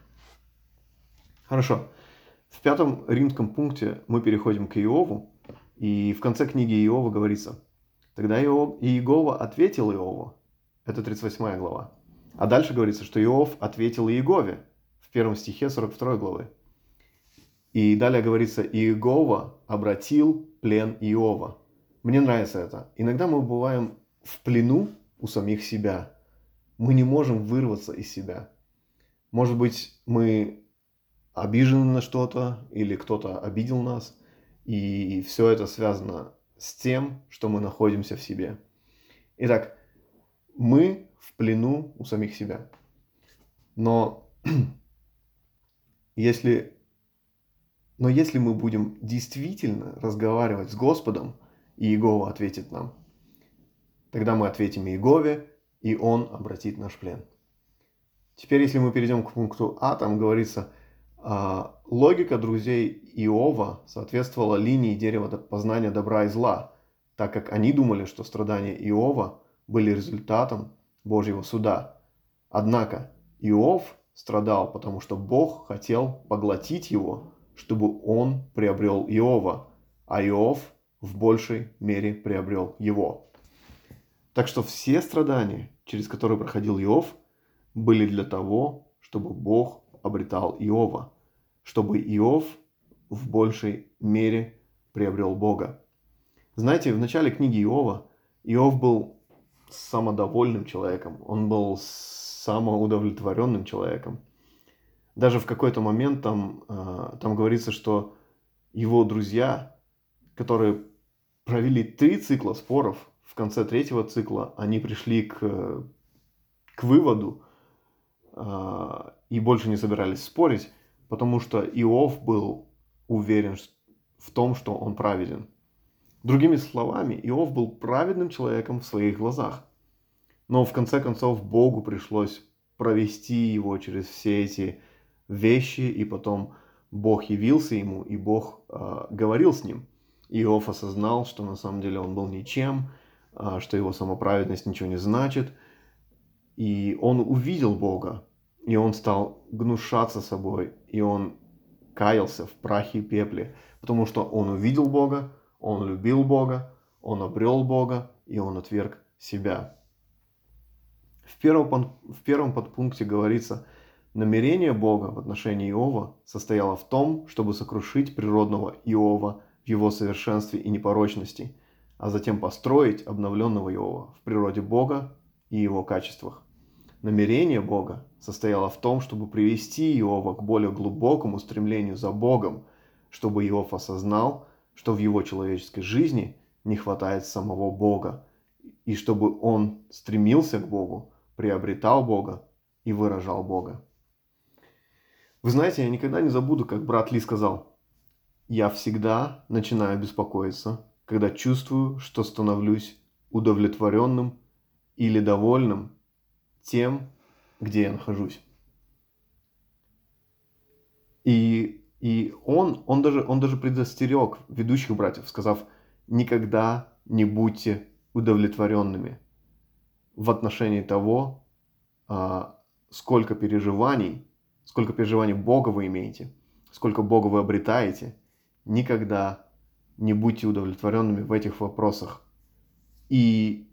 S1: Хорошо. В пятом римском пункте мы переходим к Иову, и в конце книги Иова говорится, тогда Иов... Иегова ответил Иову, это тридцать восьмая глава, а дальше говорится, что Иов ответил Иегове в первом стихе сорок второй главы. И далее говорится, Иегова обратил плен Иова. Мне нравится это. Иногда мы бываем в плену у самих себя. Мы не можем вырваться из себя. Может быть, мы обижены на что-то, или кто-то обидел нас, и все это связано с тем, что мы находимся в себе. Итак, мы в плену у самих себя. Но если, но если мы будем действительно разговаривать с Господом, и Иегова ответит нам, тогда мы ответим Иегове, и Он обратит наш плен. Теперь, если мы перейдем к пункту А, там говорится, логика друзей Иова соответствовала линии дерева познания добра и зла, так как они думали, что страдания Иова были результатом Божьего суда. Однако Иов страдал, потому что Бог хотел поглотить его, чтобы он приобрел Иова, а Иов в большей мере приобрел его. Так что все страдания, через которые проходил Иов, были для того, чтобы Бог обретал Иова, чтобы Иов в большей мере приобрел Бога. Знаете, в начале книги Иова Иов был самодовольным человеком, он был самоудовлетворенным человеком. Даже в какой-то момент там, там говорится, что его друзья, которые провели три цикла споров, в конце третьего цикла они пришли к, к выводу и больше не собирались спорить, потому что Иов был уверен в том, что он праведен. Другими словами, Иов был праведным человеком в своих глазах. Но в конце концов Богу пришлось провести его через все эти вещи, и потом Бог явился ему, и Бог э, говорил с ним. Иов осознал, что на самом деле он был ничем, э, что его самоправедность ничего не значит. И он увидел Бога, и он стал гнушаться собой, и он каялся в прахе и пепле, потому что он увидел Бога, он любил Бога, он обрел Бога, и он отверг себя. В первом, в первом подпункте говорится, намерение Бога в отношении Иова состояло в том, чтобы сокрушить природного Иова в его совершенстве и непорочности, а затем построить обновленного Иова в природе Бога и его качествах. Намерение Бога состояло в том, чтобы привести Иова к более глубокому стремлению за Богом, чтобы Иов осознал, что в его человеческой жизни не хватает самого Бога, и чтобы он стремился к Богу, приобретал Бога и выражал Бога. Вы знаете, я никогда не забуду, как брат Ли сказал: «Я всегда начинаю беспокоиться, когда чувствую, что становлюсь удовлетворенным или довольным тем, где я нахожусь». И, и он, он, даже, он даже предостерег ведущих братьев, сказав: «Никогда не будьте удовлетворенными в отношении того, сколько переживаний, сколько переживаний Бога вы имеете, сколько Бога вы обретаете. Никогда не будьте удовлетворенными в этих вопросах. И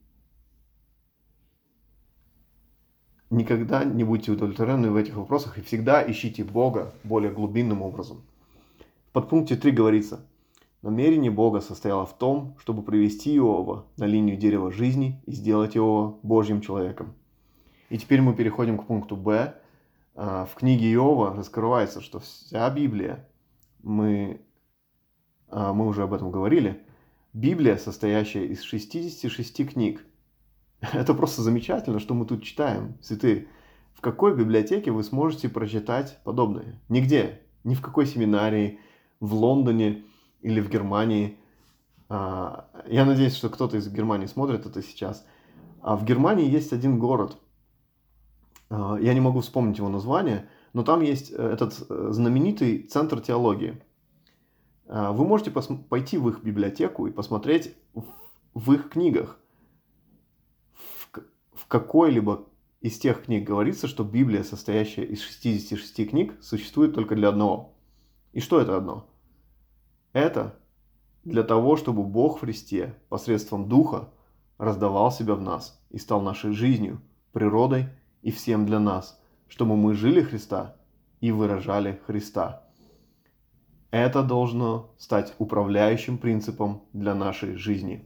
S1: никогда не будьте удовлетворенными в этих вопросах и всегда ищите Бога более глубинным образом». В подпункте три говорится: намерение Бога состояло в том, чтобы привести Иова на линию дерева жизни и сделать его Божьим человеком. И теперь мы переходим к пункту Б. В книге Иова раскрывается, что вся Библия, мы, мы уже об этом говорили, Библия, состоящая из шестидесяти шести книг. Это просто замечательно, что мы тут читаем, святые. В какой библиотеке вы сможете прочитать подобное? Нигде. Ни в какой семинарии, в Лондоне или в Германии. Я надеюсь, что кто-то из Германии смотрит это сейчас. А в Германии есть один город. Я не могу вспомнить его название, но там есть этот знаменитый центр теологии. Вы можете пос- пойти в их библиотеку и посмотреть в их книгах, в, в какой-либо из тех книг говорится, что Библия, состоящая из шестидесяти шести книг, существует только для одного. И что это одно? Это для того, чтобы Бог в Христе посредством Духа раздавал себя в нас и стал нашей жизнью, природой и всем для нас, чтобы мы жили Христа и выражали Христа. Это должно стать управляющим принципом для нашей жизни.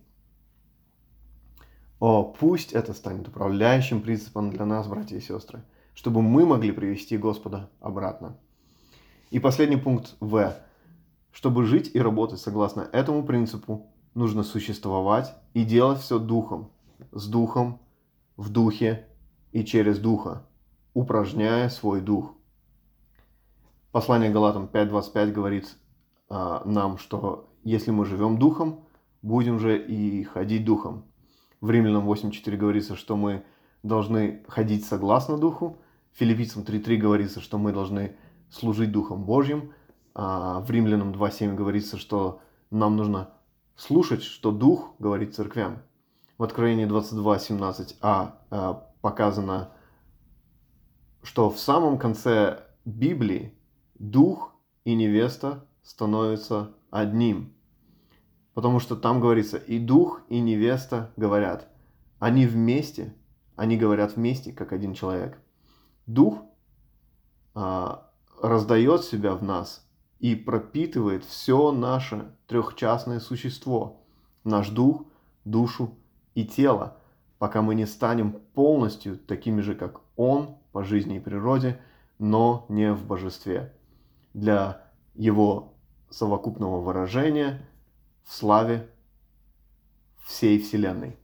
S1: О, пусть это станет управляющим принципом для нас, братья и сестры, чтобы мы могли привести Господа обратно. И последний пункт В. Чтобы жить и работать согласно этому принципу, нужно существовать и делать все духом, с духом, в духе и через духа, упражняя свой дух. Послание Галатам пять двадцать пять говорит а, нам, что если мы живем духом, будем же и ходить духом. В Римлянам восемь четыре говорится, что мы должны ходить согласно духу. Филиппийцам три три говорится, что мы должны служить Духом Божьим. А в Римлянам два семь говорится, что нам нужно слушать, что Дух говорит церквям. В Откровении двадцать два семнадцать а показано, что в самом конце Библии дух и невеста становятся одним. Потому что там говорится, и дух, и невеста говорят. Они вместе, они говорят вместе, как один человек. Дух а, раздает себя в нас и пропитывает все наше трехчастное существо. Наш дух, душу и тело, пока мы не станем полностью такими же, как Он по жизни и природе, но не в божестве. Для Его совокупного выражения в славе всей Вселенной.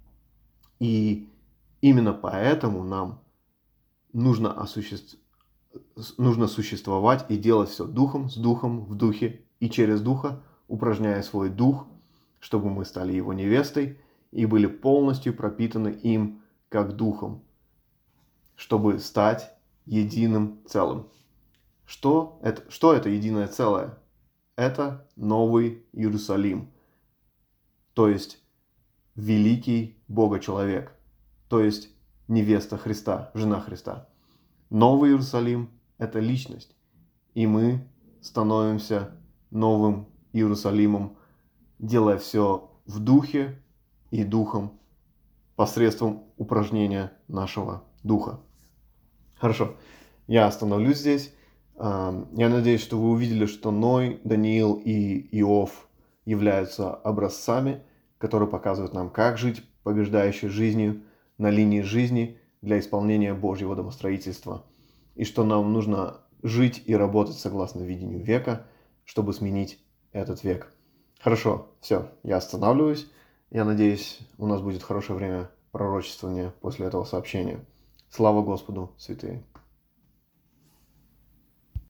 S1: И именно поэтому нам нужно, осуществ... нужно существовать и делать все духом, с духом, в духе и через духа, упражняя свой дух, чтобы мы стали его невестой и были полностью пропитаны им как духом, чтобы стать единым целым. Что это, что это единое целое? Это Новый Иерусалим, то есть великий Бога-человек, то есть невеста Христа, жена Христа. Новый Иерусалим – это личность, и мы становимся новым Иерусалимом, делая все в духе и духом посредством упражнения нашего духа. Хорошо, я остановлюсь здесь. Я надеюсь, что вы увидели, что Ной, Даниил и Иов являются образцами, которые показывают нам, как жить побеждающей жизнью на линии жизни для исполнения Божьего домостроительства, и что нам нужно жить и работать согласно видению века, чтобы сменить этот век. Хорошо, все, я останавливаюсь. Я надеюсь, у нас будет хорошее время пророчествования после этого сообщения. Слава Господу, святые!